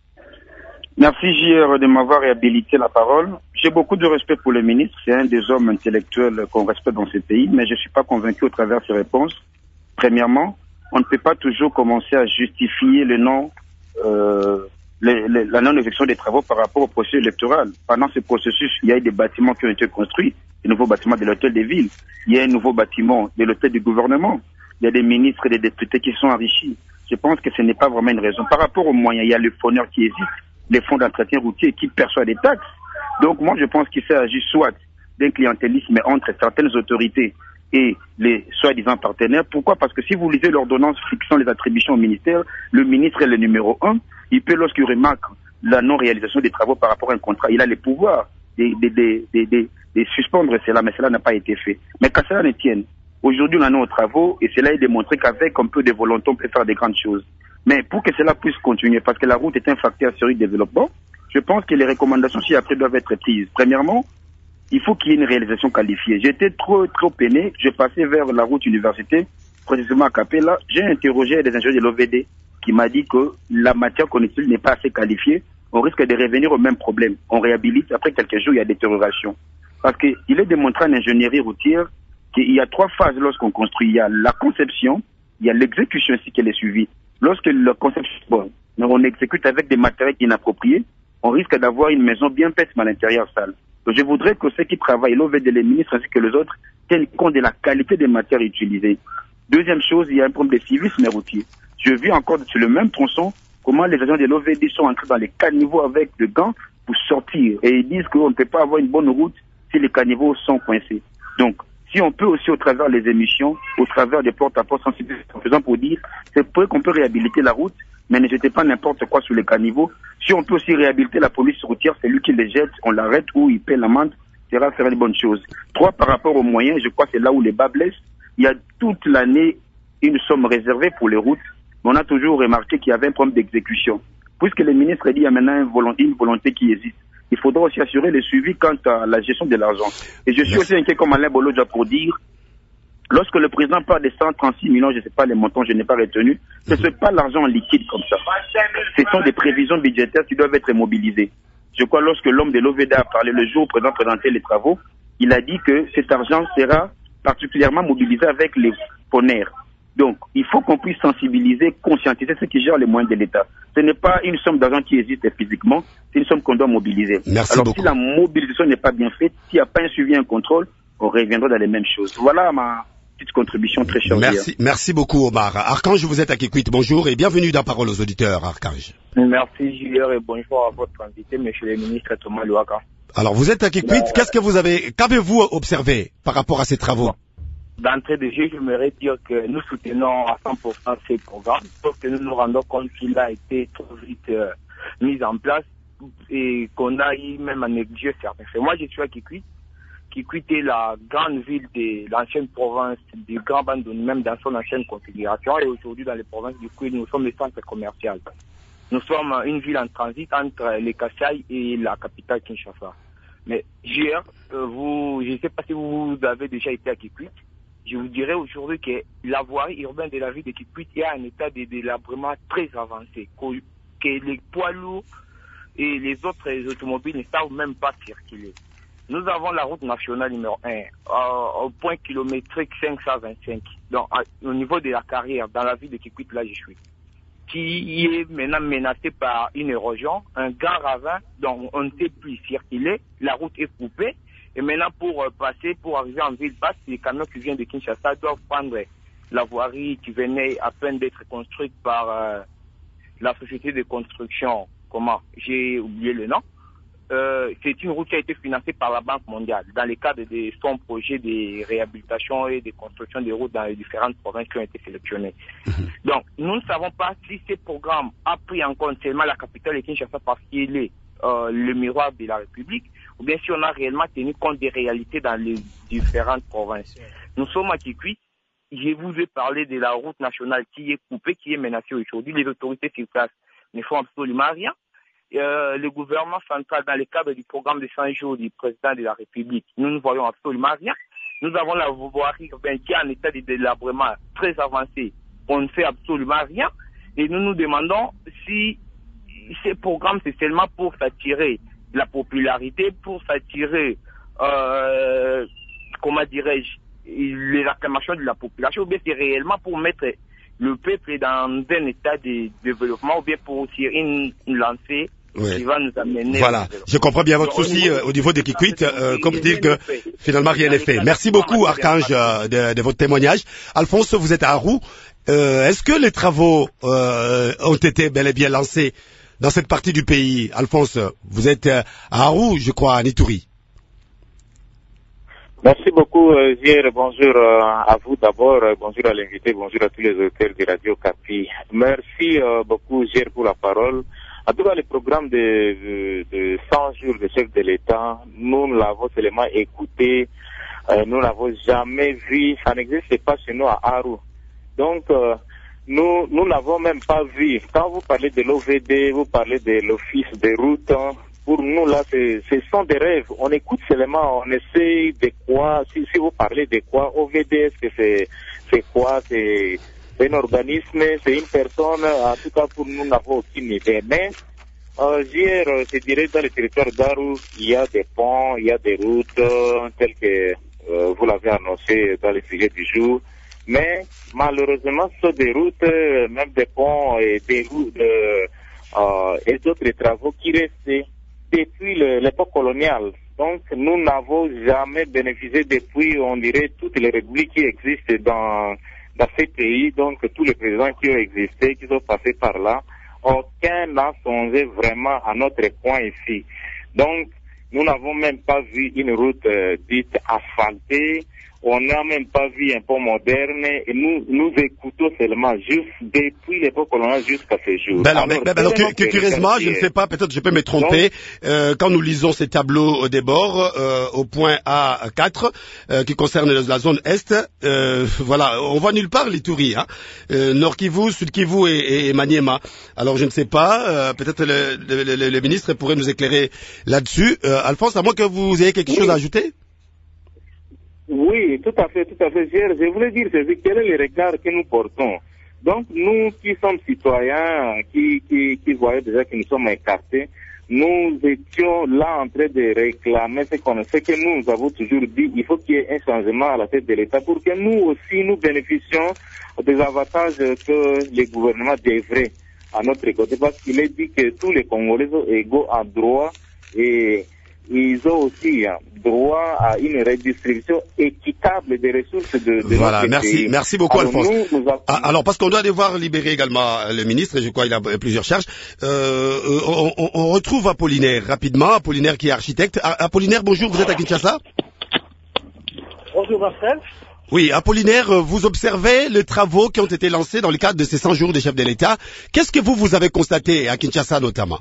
Merci J R de m'avoir réhabilité la parole. J'ai beaucoup de respect pour le ministre, c'est un des hommes intellectuels qu'on respecte dans ce pays, mais je ne suis pas convaincu au travers de ses réponses. Premièrement, on ne peut pas toujours commencer à justifier le non, euh, le, le, la non-effectuation des travaux par rapport au processus électoral. Pendant ce processus, il y a eu des bâtiments qui ont été construits, des nouveaux bâtiments de l'hôtel des villes, il y a un nouveau bâtiment de l'hôtel du gouvernement, il y a des ministres et des députés qui sont enrichis. Je pense que ce n'est pas vraiment une raison. Par rapport aux moyens, il y a le fondeur qui hésite, les fonds d'entretien routier qui perçoivent des taxes. Donc moi je pense qu'il s'agit soit d'un clientélisme entre certaines autorités et les soi-disant partenaires. Pourquoi? Parce que si vous lisez l'ordonnance fixant les attributions au ministère, le ministre est le numéro un. Il peut, lorsqu'il remarque la non-réalisation des travaux par rapport à un contrat, il a les pouvoirs de, de, de, de, de, de suspendre cela, mais cela n'a pas été fait. Mais qu'à cela ne tienne, aujourd'hui on en est aux travaux et cela est démontré qu'avec un peu de volonté on peut faire des grandes choses. Mais pour que cela puisse continuer, parce que la route est un facteur sérieux de développement, je pense que les recommandations ci-après doivent être prises. Premièrement, il faut qu'il y ait une réalisation qualifiée. J'étais trop, trop peiné. Je passais vers la route université, précisément à Capella. J'ai interrogé des ingénieurs de l'O V D qui m'a dit que la matière qu'on utilise n'est pas assez qualifiée. On risque de revenir au même problème. On réhabilite. Après quelques jours, il y a détérioration. Parce qu'il est démontré en ingénierie routière qu'il y a trois phases lorsqu'on construit. Il y a la conception, il y a l'exécution ainsi qu'elle est suivie. Lorsque le conception, bon, on exécute avec des matériels inappropriés, on risque d'avoir une maison bien faite, mais à l'intérieur sale. Donc je voudrais que ceux qui travaillent, l'O V D, les ministres ainsi que les autres, tiennent compte de la qualité des matières utilisées. Deuxième chose, il y a un problème de civisme routier. Je vis encore sur le même tronçon comment les agents de l'O V D sont entrés dans les caniveaux avec des gants pour sortir. Et ils disent qu'on ne peut pas avoir une bonne route si les caniveaux sont coincés. Donc, si on peut aussi, au travers des émissions, au travers des porte-à-porte sensibilisés, en faisant pour dire, c'est vrai qu'on peut réhabiliter la route, mais ne jetez pas n'importe quoi sur les caniveaux. Si on peut aussi réhabiliter la police routière, c'est lui qui les jette, on l'arrête ou il paie l'amende, ça va faire une bonne chose. Trois, par rapport aux moyens, je crois que c'est là où les bas blessent. Il y a toute l'année une somme réservée pour les routes, mais on a toujours remarqué qu'il y avait un problème d'exécution. Puisque le ministre a dit qu'il y a maintenant une volonté, une volonté qui existe. Il faudra aussi assurer le suivi quant à la gestion de l'argent. Et je suis aussi inquiet comme Alain Bolodja pour dire, lorsque le président parle de cent trente-six millions, je ne sais pas les montants, je n'ai pas retenu, ce n'est pas l'argent en liquide comme ça. Ce sont des prévisions budgétaires qui doivent être mobilisées. Je crois lorsque l'homme de l'O V D a parlé le jour où le président présentait les travaux, il a dit que cet argent sera particulièrement mobilisé avec les ponneurs. Donc, il faut qu'on puisse sensibiliser, conscientiser ceux qui gèrent les moyens de l'État. Ce n'est pas une somme d'argent qui existe physiquement, c'est une somme qu'on doit mobiliser. Merci Alors, beaucoup. si la mobilisation n'est pas bien faite, s'il n'y a pas un suivi, un contrôle, on reviendra dans les mêmes choses. Voilà ma petite contribution très chère. Merci, merci beaucoup Omar. Archange, vous êtes à Kikwit, bonjour et bienvenue dans Parole aux auditeurs, Archange. Merci Julien et bonjour à votre invité, monsieur le ministre Thomas Louaka. Alors, vous êtes à Kikwit, euh... qu'est-ce que vous avez, qu'avez-vous observé par rapport à ces travaux? D'entrée de jeu, j'aimerais dire que nous soutenons à cent pour cent ces programmes, sauf que nous nous rendons compte qu'il a été trop vite euh, mis en place et qu'on a eu même à négliger certains faits. Moi, je suis à Kikwit. Kikwit est la grande ville de l'ancienne province du Grand Bandoni, même dans son ancienne configuration. Et aujourd'hui, dans les provinces du Kikwit, nous sommes le centre commercial. Nous sommes une ville en transit entre les Kasaï et la capitale Kinshasa. Mais hier, euh, vous, je ne sais pas si vous avez déjà été à Kikwit. Je vous dirais aujourd'hui que la voirie urbaine de la ville de Kikwit est en état de délabrement très avancé, que les poids lourds et les autres automobiles ne savent même pas circuler. nous avons la route nationale numéro un, euh, au point kilométrique cinq cent vingt-cinq, donc à, au niveau de la carrière, dans la ville de Kikwit, là je suis, qui est maintenant menacée par une érosion, un grand ravin, donc on ne peut plus circuler, la route est coupée, et maintenant pour euh, passer, pour arriver en ville basse, les camions qui viennent de Kinshasa doivent prendre la voirie qui venait à peine d'être construite par euh, la société de construction, comment, j'ai oublié le nom. Euh, c'est une route qui a été financée par la Banque mondiale dans le cadre de son projet de réhabilitation et de construction des routes dans les différentes provinces qui ont été sélectionnées. Donc, nous ne savons pas si ce programme a pris en compte seulement la capitale de Kinshasa parce qu'il est euh, le miroir de la République, ou bien si on a réellement tenu compte des réalités dans les différentes provinces. Nous sommes à Kikwit. Je vous ai parlé de la route nationale qui est coupée, qui est menacée aujourd'hui. Les autorités sur place ne font absolument rien. Euh, le gouvernement central, dans le cadre du programme de cent jours du président de la République, nous ne voyons absolument rien. Nous avons la voirie qui est en état de délabrement très avancé. On ne fait absolument rien. Et nous nous demandons si ces programmes, c'est seulement pour s'attirer la popularité, pour s'attirer, euh, comment dirais-je, les acclamations de la population, ou bien c'est réellement pour mettre le peuple dans un état de développement, ou bien pour tirer une, une lancée. Oui. Qui va nous amener. Voilà, je comprends bien votre souci euh, au niveau des Kikwit, euh, comme dire que finalement rien n'est fait. Merci beaucoup, Archange, euh, de, de votre témoignage. Alphonse, vous êtes à Arrou. Euh, Est-ce que les travaux euh, ont été bel et bien lancés dans cette partie du pays? Alphonse, vous êtes euh, à Arrou, je crois, à Ituri. Merci beaucoup, euh, Zier. Bonjour euh, à vous d'abord. Euh, bonjour à l'invité. Bonjour à tous les auditeurs de Radio Kapi. Merci euh, beaucoup, Zier, pour la parole. En tout cas, le programme de, de, de cent jours de chef de l'État, nous l'avons seulement écouté, euh, nous l'avons jamais vu, ça n'existe pas chez nous à Arrou. Donc, euh, nous nous n'avons même pas vu. Quand vous parlez de l'O V D, vous parlez de l'Office des routes, hein, pour nous là, ce sont des rêves. On écoute seulement, on essaie de quoi, si, si vous parlez de quoi, O V D, est-ce que c'est c'est quoi, c'est... C'est un organisme, c'est une personne, en tout cas pour nous, nous n'avons aucune idée. Mais euh, hier, je dirais, dans le territoire d'Arrou, il y a des ponts, il y a des routes, euh, telles que euh, vous l'avez annoncé dans le sujet du jour. Mais malheureusement, ce sont des routes, euh, même des ponts et des routes euh, et d'autres travaux qui restent depuis l'époque coloniale. Donc, nous n'avons jamais bénéficié depuis, on dirait, toutes les républiques qui existent dans... dans ces pays, donc tous les présidents qui ont existé, qui sont passés par là, aucun n'a songé vraiment à notre coin ici. Donc, nous n'avons même pas vu une route euh, dite asphaltée, on n'a même pas vu un pont moderne, et nous nous écoutons seulement juste depuis l'époque coloniale jusqu'à ce jour. Ben alors, alors, ben, ben, alors que, que, curieusement, je ne sais pas, peut-être je peux me tromper, euh, quand nous lisons ces tableaux des bords, euh, au point A quatre, euh, qui concerne la zone Est, euh, voilà, on voit nulle part l'Ituri, hein, euh, Nord Kivu, Sud Kivu et, et, et Maniema. Alors je ne sais pas, euh, peut-être le, le, le, le ministre pourrait nous éclairer là-dessus. Euh, Alphonse, à moins que vous ayez quelque oui. chose à ajouter? Oui, tout à fait, tout à fait. Je voulais dire, c'est quel est le regard que nous portons. Donc, nous qui sommes citoyens, qui, qui, qui voyaient déjà que nous sommes écartés, nous étions là en train de réclamer ce qu'on sait que nous avons toujours dit, il faut qu'il y ait un changement à la tête de l'État pour que nous aussi, nous bénéficions des avantages que les gouvernements devraient à notre côté, parce qu'il est dit que tous les Congolais sont égaux en droit et ils ont aussi hein, droit à une redistribution équitable des ressources de, de voilà, notre merci, pays. merci beaucoup, alors, Alphonse. Nous, nous avons... Alors, parce qu'on doit devoir libérer également le ministre, et je crois qu'il a plusieurs charges, euh, on, on, on retrouve Apollinaire rapidement, Apollinaire qui est architecte. Apollinaire, bonjour, vous êtes à Kinshasa? Bonjour Marcel. Oui, Apollinaire, vous observez les travaux qui ont été lancés dans le cadre de ces cent jours des chefs de l'État. Qu'est-ce que vous, vous avez constaté à Kinshasa notamment?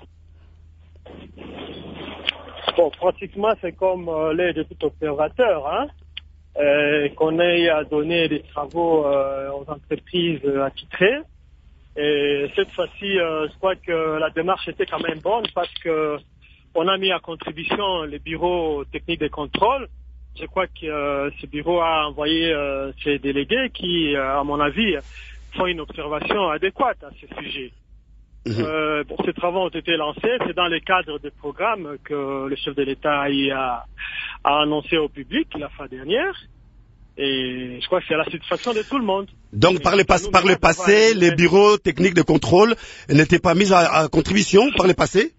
Bon, pratiquement, c'est comme euh, l'aide de tout observateur, hein, euh, qu'on ait à donner des travaux euh, aux entreprises euh, attitrées. Et cette fois-ci, euh, je crois que la démarche était quand même bonne parce que on a mis à contribution les bureaux techniques de contrôle. Je crois que euh, ce bureau a envoyé euh, ses délégués qui, euh, à mon avis, font une observation adéquate à ce sujet. Mmh. Euh, bon, ces travaux ont été lancés. C'est dans le cadre des programmes que le chef de l'État a, a annoncé au public la fin dernière. Et je crois que c'est à la satisfaction de tout le monde. Donc, par le, pas, par le passé, les bureaux techniques de contrôle n'étaient pas mis à, à contribution par le passé?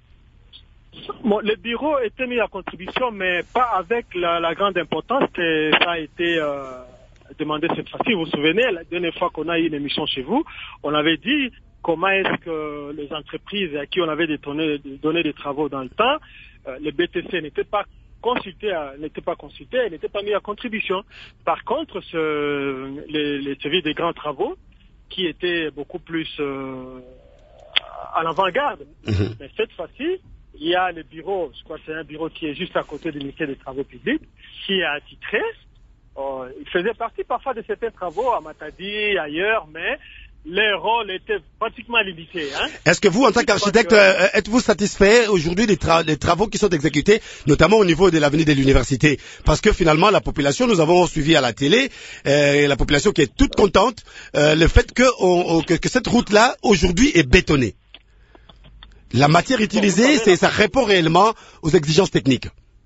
Bon, les bureaux étaient mis à contribution, mais pas avec la, la grande importance que ça a été euh, demandé cette fois-ci. Vous vous souvenez, la dernière fois qu'on a eu une émission chez vous, on avait dit comment est-ce que les entreprises à qui on avait donné, donné des travaux dans le temps, euh, les B T C n'étaient pas consultés, n'étaient pas consultés, n'étaient pas mis à contribution. Par contre, ce, les, les services des grands travaux, qui étaient beaucoup plus euh, à l'avant-garde, mmh. mais cette fois-ci, il y a le bureau, je crois que c'est un bureau qui est juste à côté du ministère des Travaux publics, qui est attitré. Euh, il faisait partie parfois de certains travaux à Matadi, ailleurs, mais les rôles étaient pratiquement limités. Hein. Est-ce que vous, en tant qu'architecte, euh, êtes-vous satisfait aujourd'hui des, tra des travaux qui sont exécutés, notamment au niveau de l'avenue de l'université? Parce que finalement, la population, nous avons suivi à la télé, euh, la population qui est toute contente, euh, le fait que, on, que, que cette route-là, aujourd'hui, est bétonnée. La matière utilisée, c'est, ça répond réellement aux exigences techniques.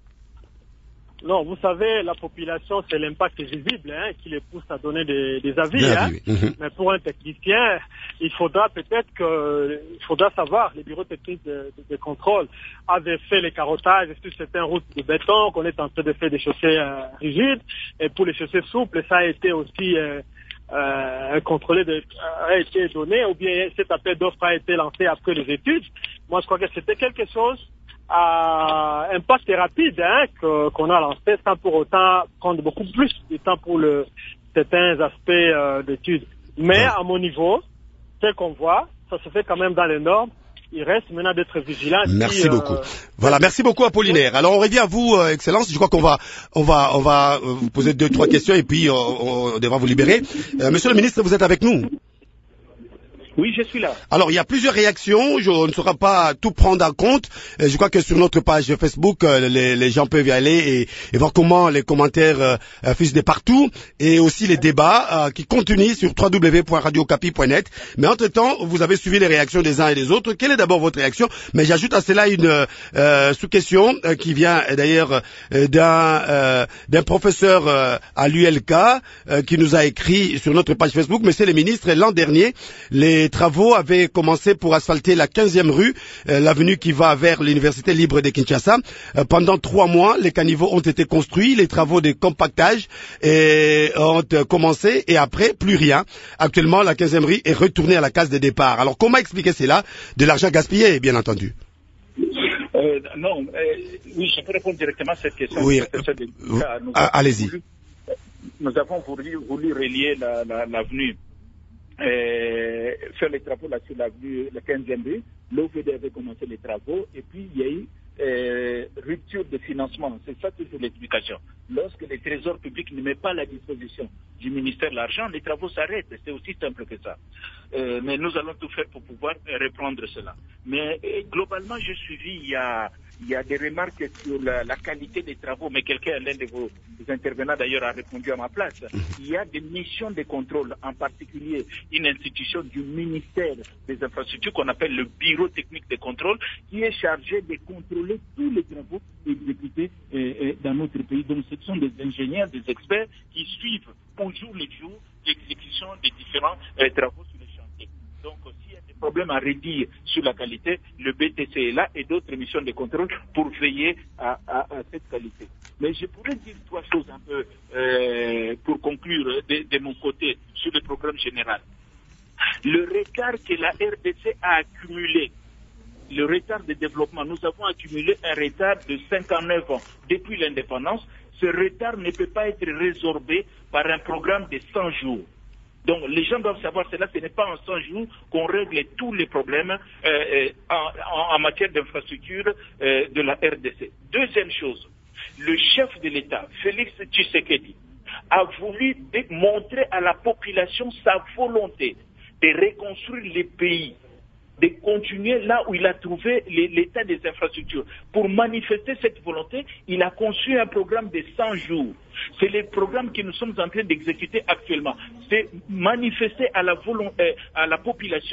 Non, vous savez, la population, c'est l'impact visible hein, qui les pousse à donner des, des avis. Hein. Oui. Mmh. Mais pour un technicien, il faudra peut-être que, il faudra savoir, les bureaux techniques de, de, de contrôle avaient fait les carottages sur certaines routes de béton, qu'on est en train de faire des chaussées euh, rigides. Et pour les chaussées souples, ça a été aussi euh, euh, contrôlé, de, a été donné, ou bien cet appel d'offres a été lancé après les études. Moi, je crois que c'était quelque chose à impact rapide hein, que, qu'on a lancé sans pour autant prendre beaucoup plus de temps pour le, certains aspects euh, d'études. Mais à mon niveau, tel qu'on voit, ça se fait quand même dans les normes. Il reste maintenant d'être vigilant. Merci si, beaucoup. Euh, voilà, merci beaucoup Apollinaire. Alors on revient à vous, euh, Excellence. Je crois qu'on va, on va, on va vous poser deux, trois questions et puis euh, on, on devra vous libérer. Euh, Monsieur le Ministre, vous êtes avec nous? Oui, je suis là. Alors, il y a plusieurs réactions. Je ne saurais pas tout prendre en compte. Je crois que sur notre page Facebook, les, les gens peuvent y aller et, et voir comment les commentaires euh, fusent de partout et aussi les débats euh, qui continuent sur w w w point radio capi point net. Mais entre-temps, vous avez suivi les réactions des uns et des autres. Quelle est d'abord votre réaction? Mais j'ajoute à cela une euh, sous-question euh, qui vient d'ailleurs euh, d'un euh, d'un professeur euh, à l'U L K euh, qui nous a écrit sur notre page Facebook. Monsieur le ministre, l'an dernier, les Les travaux avaient commencé pour asphalter la quinzième rue, euh, l'avenue qui va vers l'université libre de Kinshasa. Euh, pendant trois mois, les caniveaux ont été construits, les travaux de compactage et, ont euh, commencé et après, plus rien. Actuellement, la quinzième rue est retournée à la case de départ. Alors, comment expliquer cela? De l'argent gaspillé, bien entendu. Euh, non, euh, oui, je peux répondre directement à cette question. Oui, euh, ah, allez-y. Voulu, nous avons voulu, voulu relier la, la, l'avenue. Euh, faire les travaux là sur l'avenue, la quinzième rue. L'O V D avait commencé les travaux et puis il y a eu euh, rupture de financement. C'est ça toujours l'explication. Lorsque les trésors publics ne mettent pas à la disposition du ministère de l'argent, les travaux s'arrêtent. C'est aussi simple que ça. Euh, mais nous allons tout faire pour pouvoir reprendre cela. Mais euh, globalement, j'ai suivi, il y a Il y a des remarques sur la, la qualité des travaux, mais quelqu'un, l'un de vos intervenants d'ailleurs, a répondu à ma place. Il y a des missions de contrôle, en particulier une institution du ministère des infrastructures qu'on appelle le bureau technique de contrôle, qui est chargé de contrôler tous les travaux exécutés euh, euh, dans notre pays. Donc ce sont des ingénieurs, des experts qui suivent au jour le jour l'exécution des différents euh, travaux sur les chantiers. Donc s'il y a des problèmes à redire sur la qualité, le B T C est là et d'autres missions de contrôle pour veiller à, à, à cette qualité. Mais je pourrais dire trois choses un peu euh, pour conclure de, de mon côté sur le programme général. Le retard que la R D C a accumulé, le retard de développement, nous avons accumulé un retard de cinquante-neuf ans depuis l'indépendance. Ce retard ne peut pas être résorbé par un programme de cent jours. Donc les gens doivent savoir cela, ce n'est pas en cent jours qu'on règle tous les problèmes euh, en, en, en matière d'infrastructure euh, de la R D C. Deuxième chose, le chef de l'État, Félix Tshisekedi, a voulu montrer à la population sa volonté de reconstruire les pays, de continuer là où il a trouvé l'état des infrastructures. Pour manifester cette volonté, il a conçu un programme de cent jours. C'est le programme que nous sommes en train d'exécuter actuellement. C'est manifester à la, volonté, à la population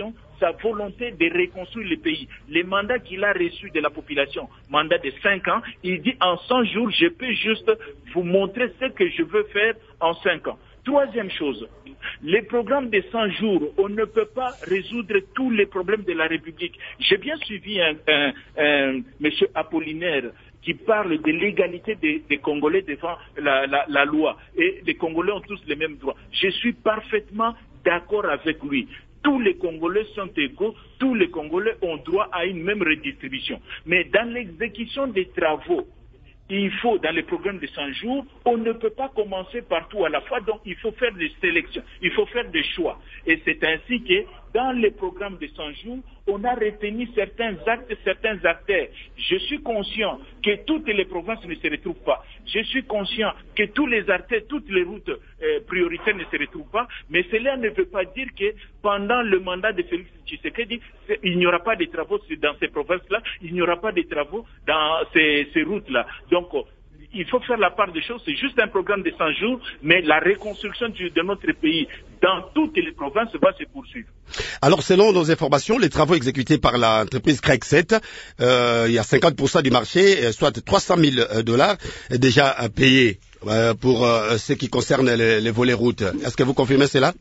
sa volonté de reconstruire le pays. Les mandats qu'il a reçus de la population, mandat de cinq ans, il dit en cent jours, je peux juste vous montrer ce que je veux faire en cinq ans. Troisième chose, les programmes de cent jours, on ne peut pas résoudre tous les problèmes de la République. J'ai bien suivi un, un, un monsieur Apollinaire qui parle de l'égalité des, des Congolais devant la, la, la loi. Et les Congolais ont tous les mêmes droits. Je suis parfaitement d'accord avec lui. Tous les Congolais sont égaux, tous les Congolais ont droit à une même redistribution. Mais dans l'exécution des travaux, il faut, dans les programmes de cent jours, on ne peut pas commencer partout à la fois, donc il faut faire des sélections, il faut faire des choix. Et c'est ainsi que, dans les programmes de cent jours, on a retenu certains actes, certains acteurs. Je suis conscient que toutes les provinces ne se retrouvent pas. Je suis conscient que tous les artères, toutes les routes euh, prioritaires ne se retrouvent pas, mais cela ne veut pas dire que pendant le mandat de Félix Tshisekedi, il n'y aura pas de travaux dans ces provinces-là, il n'y aura pas de travaux dans ces, ces routes-là. Donc, il faut faire la part des choses, c'est juste un programme de cent jours, mais la reconstruction du, de notre pays dans toutes les provinces va se poursuivre. Alors, selon nos informations, les travaux exécutés par l'entreprise Craig sept, euh, il y a cinquante pour cent du marché, soit trois cent mille dollars déjà payés euh, pour euh, ce qui concerne les, les volets routes. Est-ce que vous confirmez cela?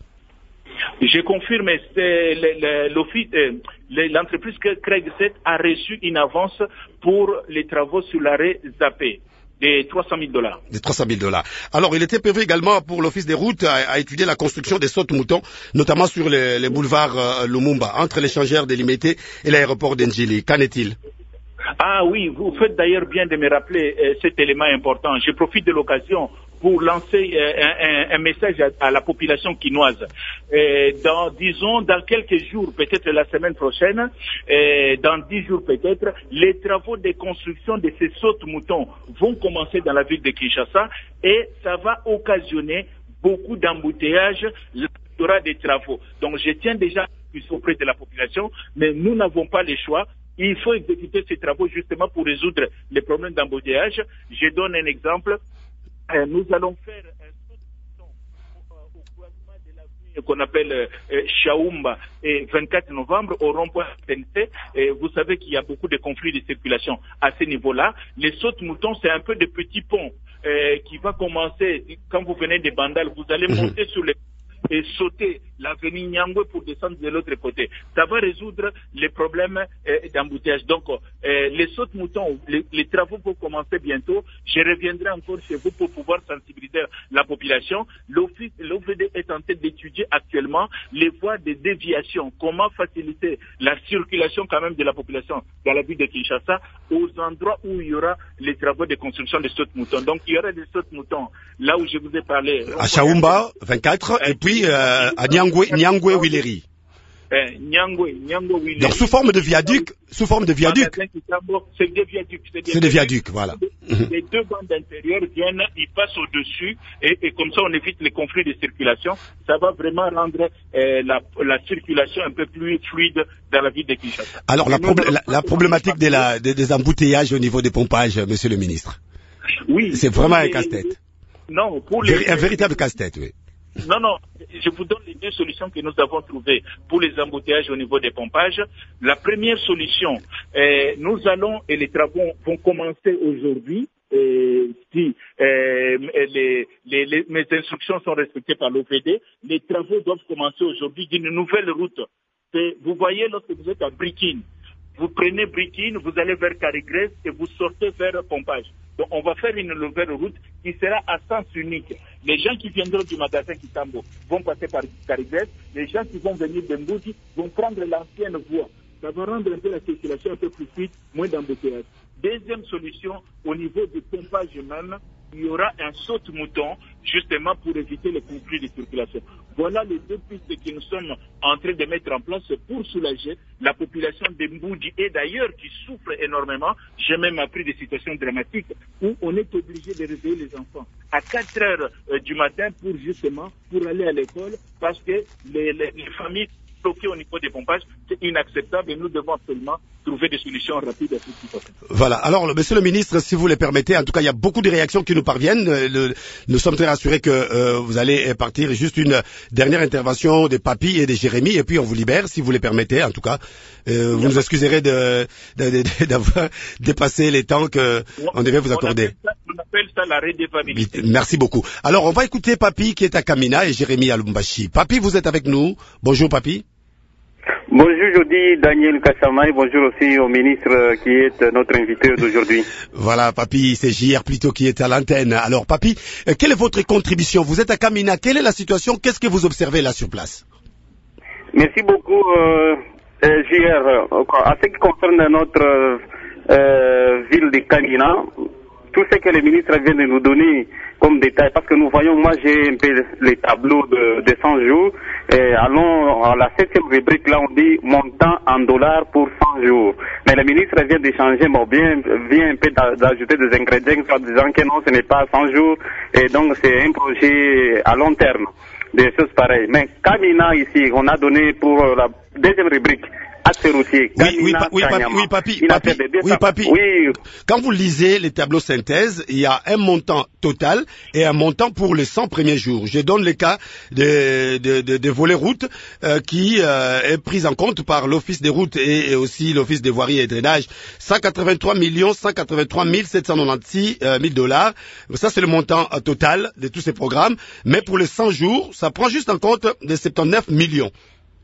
Je confirme, c'est l'office, l'entreprise Craig sept a reçu une avance pour les travaux sur l'arrêt Zappé. Des trois cent mille dollars. Des trois cent mille dollars. Alors, il était prévu également pour l'Office des routes à, à étudier la construction des sautes-moutons, notamment sur les, les boulevards euh, Lumumba, entre l'échangeur de Limité et l'aéroport d'Ndjili. Qu'en est-il? Ah oui, vous faites d'ailleurs bien de me rappeler euh, cet élément important. Je profite de l'occasion pour lancer euh, un, un, un message à, à la population quinoise. Euh, dans, disons, dans quelques jours, peut-être la semaine prochaine, euh, dans dix jours peut-être, les travaux de construction de ces sautes-moutons vont commencer dans la ville de Kinshasa et ça va occasionner beaucoup d'embouteillages. Il y aura des travaux. Donc je tiens déjà auprès de la population, mais nous n'avons pas le choix. Il faut exécuter ces travaux justement pour résoudre les problèmes d'embouteillage. Je donne un exemple. Euh, nous allons faire un saut au, au croisement de l'avenue qu'on appelle euh, Chaoumba et vingt-quatre novembre au rond-point T N C. Et vous savez qu'il y a beaucoup de conflits de circulation à ce niveau-là. Les sautes-moutons, c'est un peu de petits ponts euh, qui va commencer, quand vous venez des Bandal, vous allez monter sur les et sauter l'avenue Nyangwe pour descendre de l'autre côté. Ça va résoudre les problèmes euh, d'embouteillage. Donc, euh, les sautes-moutons, les, les travaux vont commencer bientôt. Je reviendrai encore chez vous pour pouvoir sensibiliser la population. L'Office, l'O V D est en train d'étudier actuellement les voies de déviation. Comment faciliter la circulation quand même de la population dans la ville de Kinshasa aux endroits où il y aura les travaux de construction des sautes-moutons. Donc, il y aura des sautes-moutons là où je vous ai parlé. À Chaoumba, vingt-quatre, et puis euh, à Nyangwe, Nyangwe Willeri. Eh, Nyangwe, Nyangwe Willeri. Donc sous forme de viaduc, sous forme de viaduc. C'est des viaducs. C'est des viaducs, voilà. Les deux bandes d'intérieur viennent, ils passent au-dessus, et, et comme ça on évite les conflits de circulation. Ça va vraiment rendre euh, la, la circulation un peu plus fluide dans la ville de Kinshasa. Alors la, problé la, la problématique de la, de, des embouteillages au niveau des pompages, monsieur le ministre. Oui. C'est vraiment un casse-tête. Non, pour les... Un véritable casse-tête, oui. Non, non, je vous donne les deux solutions que nous avons trouvées pour les embouteillages au niveau des pompages. La première solution, euh, nous allons, et les travaux vont commencer aujourd'hui, euh, si euh, les, les, les, mes instructions sont respectées par l'O V D, les travaux doivent commencer aujourd'hui d'une nouvelle route. Et vous voyez, lorsque vous êtes à Brikine, vous prenez Brikine, vous allez vers Carigrès et vous sortez vers Pompage. Donc on va faire une nouvelle route qui sera à sens unique. Les gens qui viendront du magasin Kitambo vont passer par Carigrès. Les gens qui vont venir de Mboudi vont prendre l'ancienne voie. Ça va rendre un peu la circulation un peu plus fluide, moins d'embouteillage. Deuxième solution, au niveau du pompage même, il y aura un saute-mouton justement pour éviter les conflits de circulation. Voilà les deux pistes que nous sommes en train de mettre en place pour soulager la population de Mboudi et d'ailleurs qui souffre énormément. J'ai même appris des situations dramatiques où on est obligé de réveiller les enfants à quatre heures euh, du matin pour justement pour aller à l'école parce que les, les, les familles bloquées au niveau des pompages, c'est inacceptable et nous devons absolument trouver des solutions rapides à ce qui se passe. Voilà. Alors, monsieur le ministre, si vous le permettez, en tout cas, il y a beaucoup de réactions qui nous parviennent. Le, nous sommes très rassurés que euh, vous allez partir. Juste une dernière intervention des Papy et des Jérémy, et puis on vous libère, si vous le permettez. En tout cas, euh, vous nous excuserez de, de, de, d'avoir dépassé les temps que on devait vous accorder. On appelle ça la redevabilité. Merci beaucoup. Alors, on va écouter Papy qui est à Kamina et Jérémy à Lubumbashi. Papy, vous êtes avec nous. Bonjour, Papy. Bonjour, je dis Daniel Kassamay. Bonjour aussi au ministre qui est notre invité d'aujourd'hui. Voilà, Papy, c'est J R plutôt qui est à l'antenne. Alors, Papy, quelle est votre contribution? Vous êtes à Kamina. Quelle est la situation? Qu'est-ce que vous observez là sur place? Merci beaucoup, euh, euh, J R. En ce qui concerne notre euh, ville de Kamina, tout ce que le ministre vient de nous donner comme détail, parce que nous voyons, moi j'ai un peu les tableaux de, de cent jours, et allons à la septième rubrique, là on dit montant en dollars pour cent jours. Mais le ministre vient d'échanger, bon, bien, vient un peu d'ajouter des ingrédients en disant que non, ce n'est pas cent jours, et donc c'est un projet à long terme, des choses pareilles. Mais Kamina ici, on a donné pour la deuxième rubrique, axe routier. Oui, oui, pa oui, papi, oui, papi, papi, oui, papi. Oui. Quand vous lisez les tableaux synthèse, il y a un montant total et un montant pour les cent premiers jours. Je donne le cas de, de, de, de volet route euh, qui euh, est pris en compte par l'Office des routes et, et aussi l'Office des voiries et drainage. cent quatre-vingt-trois millions cent quatre-vingt-trois mille sept cent quatre-vingt-seize euh, mille dollars. Ça, c'est le montant euh, total de tous ces programmes. Mais pour les cent jours, ça prend juste en compte les soixante-dix-neuf millions.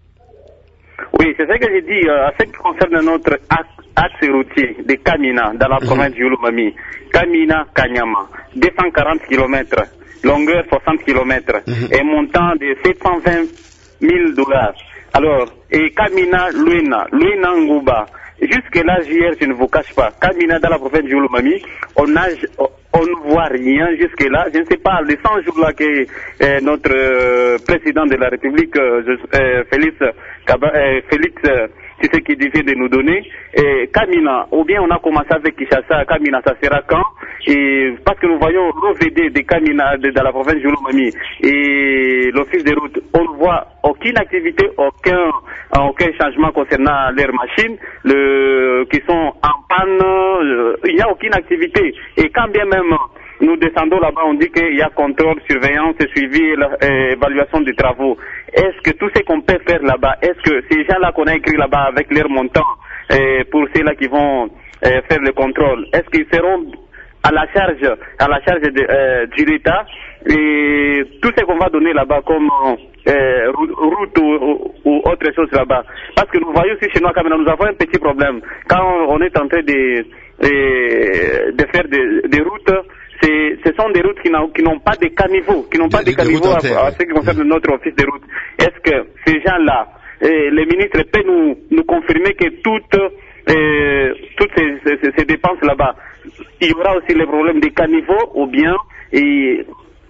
Oui, c'est ça que j'ai dit. Euh, en ce qui concerne notre axe, axe routier de Kamina, dans la province du Yulumami, Kamina-Kanyama, deux cent quarante kilomètres, longueur soixante kilomètres, et montant de sept cent vingt mille dollars. Alors, et Kamina-Luena, Luena-Nguba, jusque-là, J R, je ne vous cache pas, Kamina, dans la province du Yulumami, on a... on ne voit rien jusque-là. Je ne sais pas, les cent jours là que euh, notre euh, président de la République, euh, euh, Félix, euh, Félix euh, Tshisekedi vient de nous donner, et Kamina, ou bien on a commencé avec Kinshasa, Kamina, ça sera quand? Et parce que nous voyons l'O V D de Kamina de, dans la province du Lomami et l'Office des routes, on ne voit aucune activité, aucun, aucun changement concernant leurs machines le, qui sont en panne, euh, il n'y a aucune activité. Et quand bien même nous descendons là-bas, on dit qu'il y a contrôle, surveillance, suivi et évaluation des travaux. Est-ce que tout ce qu'on peut faire là-bas, est-ce que ces gens-là qu'on a écrit là-bas avec leurs montants, et pour ceux-là qui vont euh, faire le contrôle, est-ce qu'ils seront à la charge, à la charge de, euh, du l'État, et tout ce qu'on va donner là-bas comme euh, route ou, ou, ou autre chose là-bas? Parce que nous voyons aussi chez nous à Kamina, nous avons un petit problème. Quand on est en train de, de, de faire des, des routes, ce sont des routes qui n'ont pas de caniveaux, qui n'ont pas de, de caniveaux à, à ce qui concerne notre office de route. Est-ce que ces gens-là, eh, les ministres peuvent nous, nous confirmer que toutes, eh, toutes ces, ces, ces dépenses là-bas, il y aura aussi les problèmes des caniveaux ou bien et,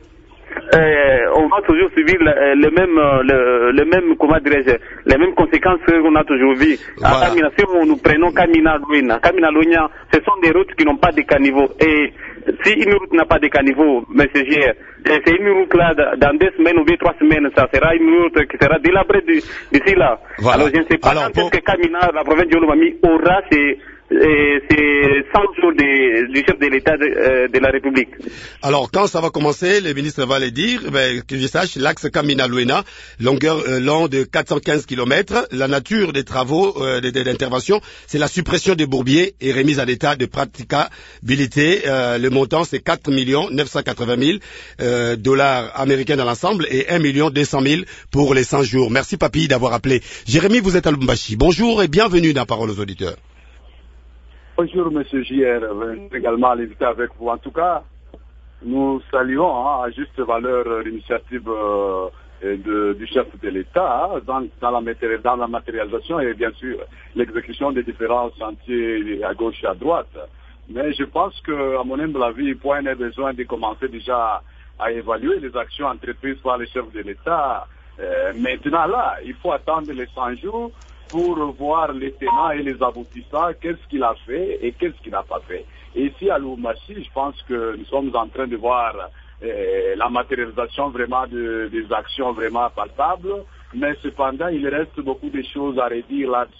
euh, on va toujours subir le, le même, le, le même, comment dirais-je, les mêmes conséquences qu'on a toujours vues. Voilà. À Kamina, si nous prenons Kamina Luena, Kamina Luena, ce sont des routes qui n'ont pas de caniveaux. Et si une route n'a pas de caniveau, monsieur J R, c'est une route là, dans deux semaines ou bien trois semaines, ça sera une route qui sera délabrée d'ici là. Voilà. Alors je ne sais pas Alors, quand pour... est-ce que Kamina, la province de Yolomami, aura ces, ces cent jours de, du chef de l'État de, euh, de la République. Alors quand ça va commencer, le ministre va le dire, ben, que je sache, l'axe Kamina-Luena, longueur euh, long de quatre cent quinze kilomètres, la nature des travaux euh, d'intervention, c'est la suppression des bourbiers et remise à l'état de praticabilité. Euh, le montant, c'est quatre millions neuf cent quatre-vingt mille euh, dollars américains dans l'ensemble et un million deux cent mille pour les cent jours. Merci Papy d'avoir appelé. Jérémy, vous êtes à Lubumbashi. Bonjour et bienvenue dans Parole aux auditeurs. Bonjour Monsieur J R, également l'invité avec vous. En tout cas, nous saluons hein, à juste valeur l'initiative euh, de, du chef de l'État hein, dans, dans, la dans la matérialisation et bien sûr l'exécution des différents chantiers à gauche et à droite. Mais je pense que, à mon humble avis, il point est besoin de commencer déjà à évaluer les actions entreprises par les chefs de l'État. Euh, maintenant là, il faut attendre les cent jours pour voir les tenants et les aboutissants, qu'est-ce qu'il a fait et qu'est-ce qu'il n'a pas fait. Et ici à Lubumbashi, je pense que nous sommes en train de voir euh, la matérialisation vraiment de, des actions vraiment palpables, mais cependant il reste beaucoup de choses à redire là-dessus.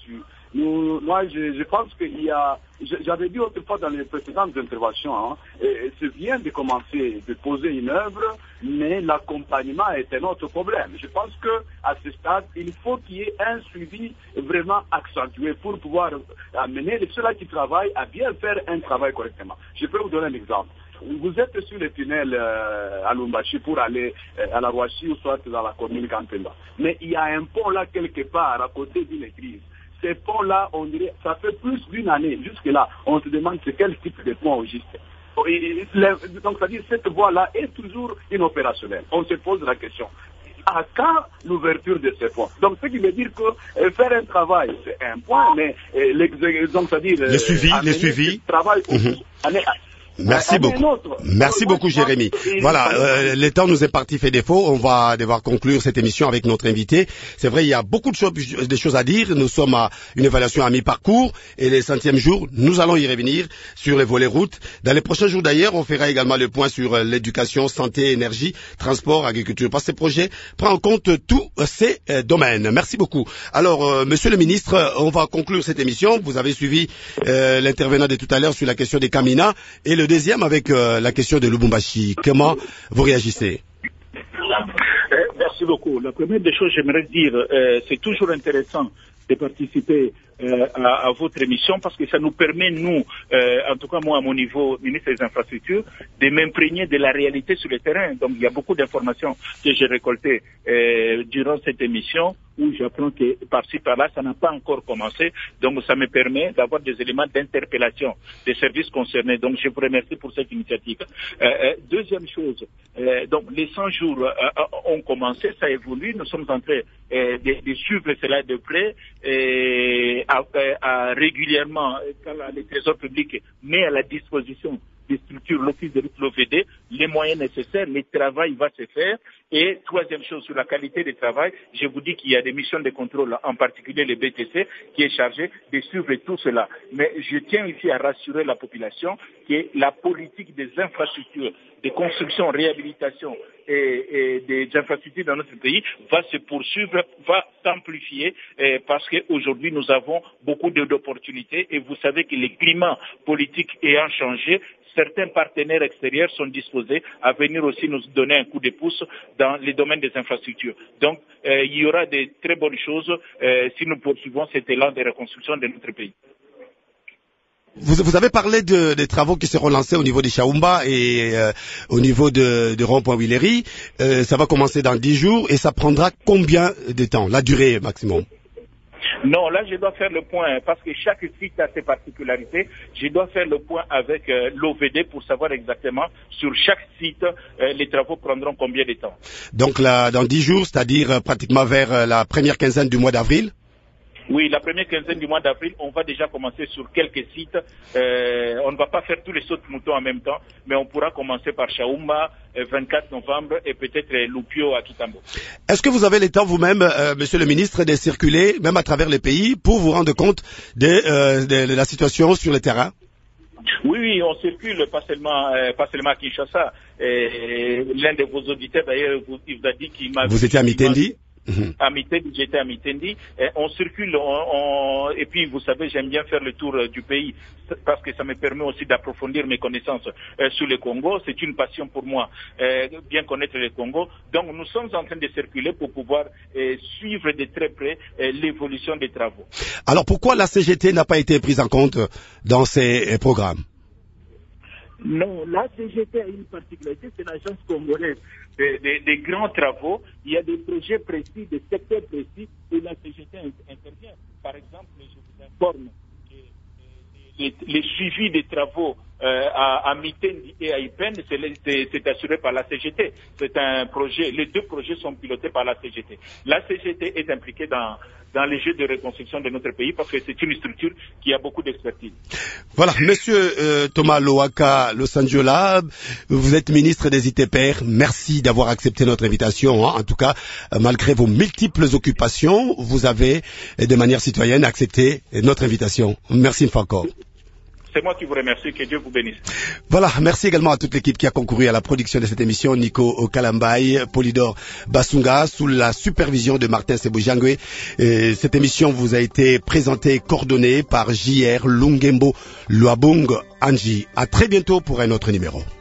Nous, moi, je, je pense qu'il y a, j'avais dit autrefois dans les précédentes interventions, hein, et, c'est bien de commencer, de poser une œuvre, mais l'accompagnement est un autre problème. Je pense que à ce stade, il faut qu'il y ait un suivi vraiment accentué pour pouvoir amener ceux-là qui travaillent à bien faire un travail correctement. Je peux vous donner un exemple. Vous êtes sur le tunnel euh, à Lumbashi pour aller euh, à la Rouachi ou soit dans la commune Kampemba. Mais il y a un pont là quelque part à côté d'une église. Ces ponts-là, on dirait, ça fait plus d'une année. Jusque-là, on se demande c'est quel type de pont au juste. Donc, c'est-à-dire cette voie-là est toujours inopérationnelle. On se pose la question. À quand l'ouverture de ces ponts? Donc, ce qui veut dire que euh, faire un travail, c'est un point, mais euh, donc, c'est-à-dire... Les suivis, les suivis. Travail mmh. année, Merci beaucoup. Merci beaucoup, Jérémy. Voilà, euh, le temps nous est parti fait défaut. On va devoir conclure cette émission avec notre invité. C'est vrai, il y a beaucoup de choses, des choses à dire. Nous sommes à une évaluation à mi-parcours et les centièmes jours, nous allons y revenir sur les volets routes. Dans les prochains jours d'ailleurs, on fera également le point sur l'éducation, santé, énergie, transport, agriculture. Parce que ce projet prend en compte tous ces euh, domaines. Merci beaucoup. Alors, euh, Monsieur le Ministre, on va conclure cette émission. Vous avez suivi euh, l'intervenant de tout à l'heure sur la question des Kamina et le deuxième avec euh, la question de Lubumbashi. Comment vous réagissez? Merci beaucoup. La première des choses, j'aimerais dire, euh, c'est toujours intéressant de participer euh, à, à votre émission parce que ça nous permet, nous, euh, en tout cas moi à mon niveau, ministre des Infrastructures, de m'imprégner de la réalité sur le terrain. Donc il y a beaucoup d'informations que j'ai récoltées euh, durant cette émission où j'apprends que par-ci par-là, ça n'a pas encore commencé. Donc ça me permet d'avoir des éléments d'interpellation des services concernés. Donc je vous remercie pour cette initiative. Euh, deuxième chose, euh, donc les cent jours euh, ont commencé, ça évolue. Nous sommes en train euh, de, de suivre cela de près. Et à, à, à régulièrement, quand le Trésor public met à la disposition des structures, l'Office de l'O V D, les moyens nécessaires, le travail va se faire. Et troisième chose, sur la qualité du travail, je vous dis qu'il y a des missions de contrôle, en particulier le B T C, qui est chargé de suivre tout cela. Mais je tiens ici à rassurer la population que la politique des infrastructures, de construction, réhabilitation et, et des infrastructures dans notre pays va se poursuivre, va s'amplifier eh, parce qu'aujourd'hui nous avons beaucoup d'opportunités et vous savez que le climat politique ayant changé, certains partenaires extérieurs sont disposés à venir aussi nous donner un coup de pouce dans les domaines des infrastructures. Donc, euh, il y aura de très bonnes choses euh, si nous poursuivons cet élan de reconstruction de notre pays. Vous, vous avez parlé de, des travaux qui seront lancés au niveau des Chaoumba et euh, au niveau de, de Rond-Point Willery. Euh, ça va commencer dans dix jours et ça prendra combien de temps, la durée maximum? Non, là, je dois faire le point, parce que chaque site a ses particularités. Je dois faire le point avec euh, l'O V D pour savoir exactement, sur chaque site, euh, les travaux prendront combien de temps. Donc, là, dans dix jours, c'est-à-dire euh, pratiquement vers euh, la première quinzaine du mois d'avril? Oui, la première quinzaine du mois d'avril, on va déjà commencer sur quelques sites. Euh, on ne va pas faire tous les sauts de moutons en même temps, mais on pourra commencer par Chaoumba, euh, vingt-quatre novembre, et peut-être Lupio à Kitambo. Est-ce que vous avez le temps vous-même, euh, Monsieur le Ministre, de circuler, même à travers les pays, pour vous rendre compte de, euh, de, de la situation sur le terrain? Oui, oui, on circule pas seulement, euh, pas seulement à Kinshasa. L'un de vos auditeurs, d'ailleurs, vous, il vous a dit qu'il m'a... Vous étiez à Mitendi? À Mitendi, j'étais à Mitendi. Et on circule, on, on, et puis vous savez, j'aime bien faire le tour euh, du pays parce que ça me permet aussi d'approfondir mes connaissances euh, sur le Congo. C'est une passion pour moi, euh, bien connaître le Congo. Donc nous sommes en train de circuler pour pouvoir euh, suivre de très près euh, l'évolution des travaux. Alors pourquoi la C G T n'a pas été prise en compte dans ces euh, programmes? Non, la C G T a une particularité, c'est l'agence congolaise des, des, des grands travaux. Il y a des projets précis, des secteurs précis où la C G T intervient. Par exemple, je vous informe que les, les suivis des travaux euh, à, à Mitendi et à Ipen, c'est assuré par la C G T. C'est un projet, les deux projets sont pilotés par la C G T. La C G T est impliquée dans dans les jeux de reconstruction de notre pays parce que c'est une structure qui a beaucoup d'expertise. Voilà, Monsieur euh, Thomas Loaka Losanjola, vous êtes ministre des I T P R. Merci d'avoir accepté notre invitation. Hein. En tout cas, euh, malgré vos multiples occupations, vous avez, de manière citoyenne, accepté notre invitation. Merci une fois encore. C'est moi qui vous remercie. Que Dieu vous bénisse. Voilà, merci également à toute l'équipe qui a concouru à la production de cette émission. Nico Kalambay, Polydor Basunga, sous la supervision de Martin Sebojangwe. Cette émission vous a été présentée et coordonnée par J R Lungembo Luabung Anji. À très bientôt pour un autre numéro.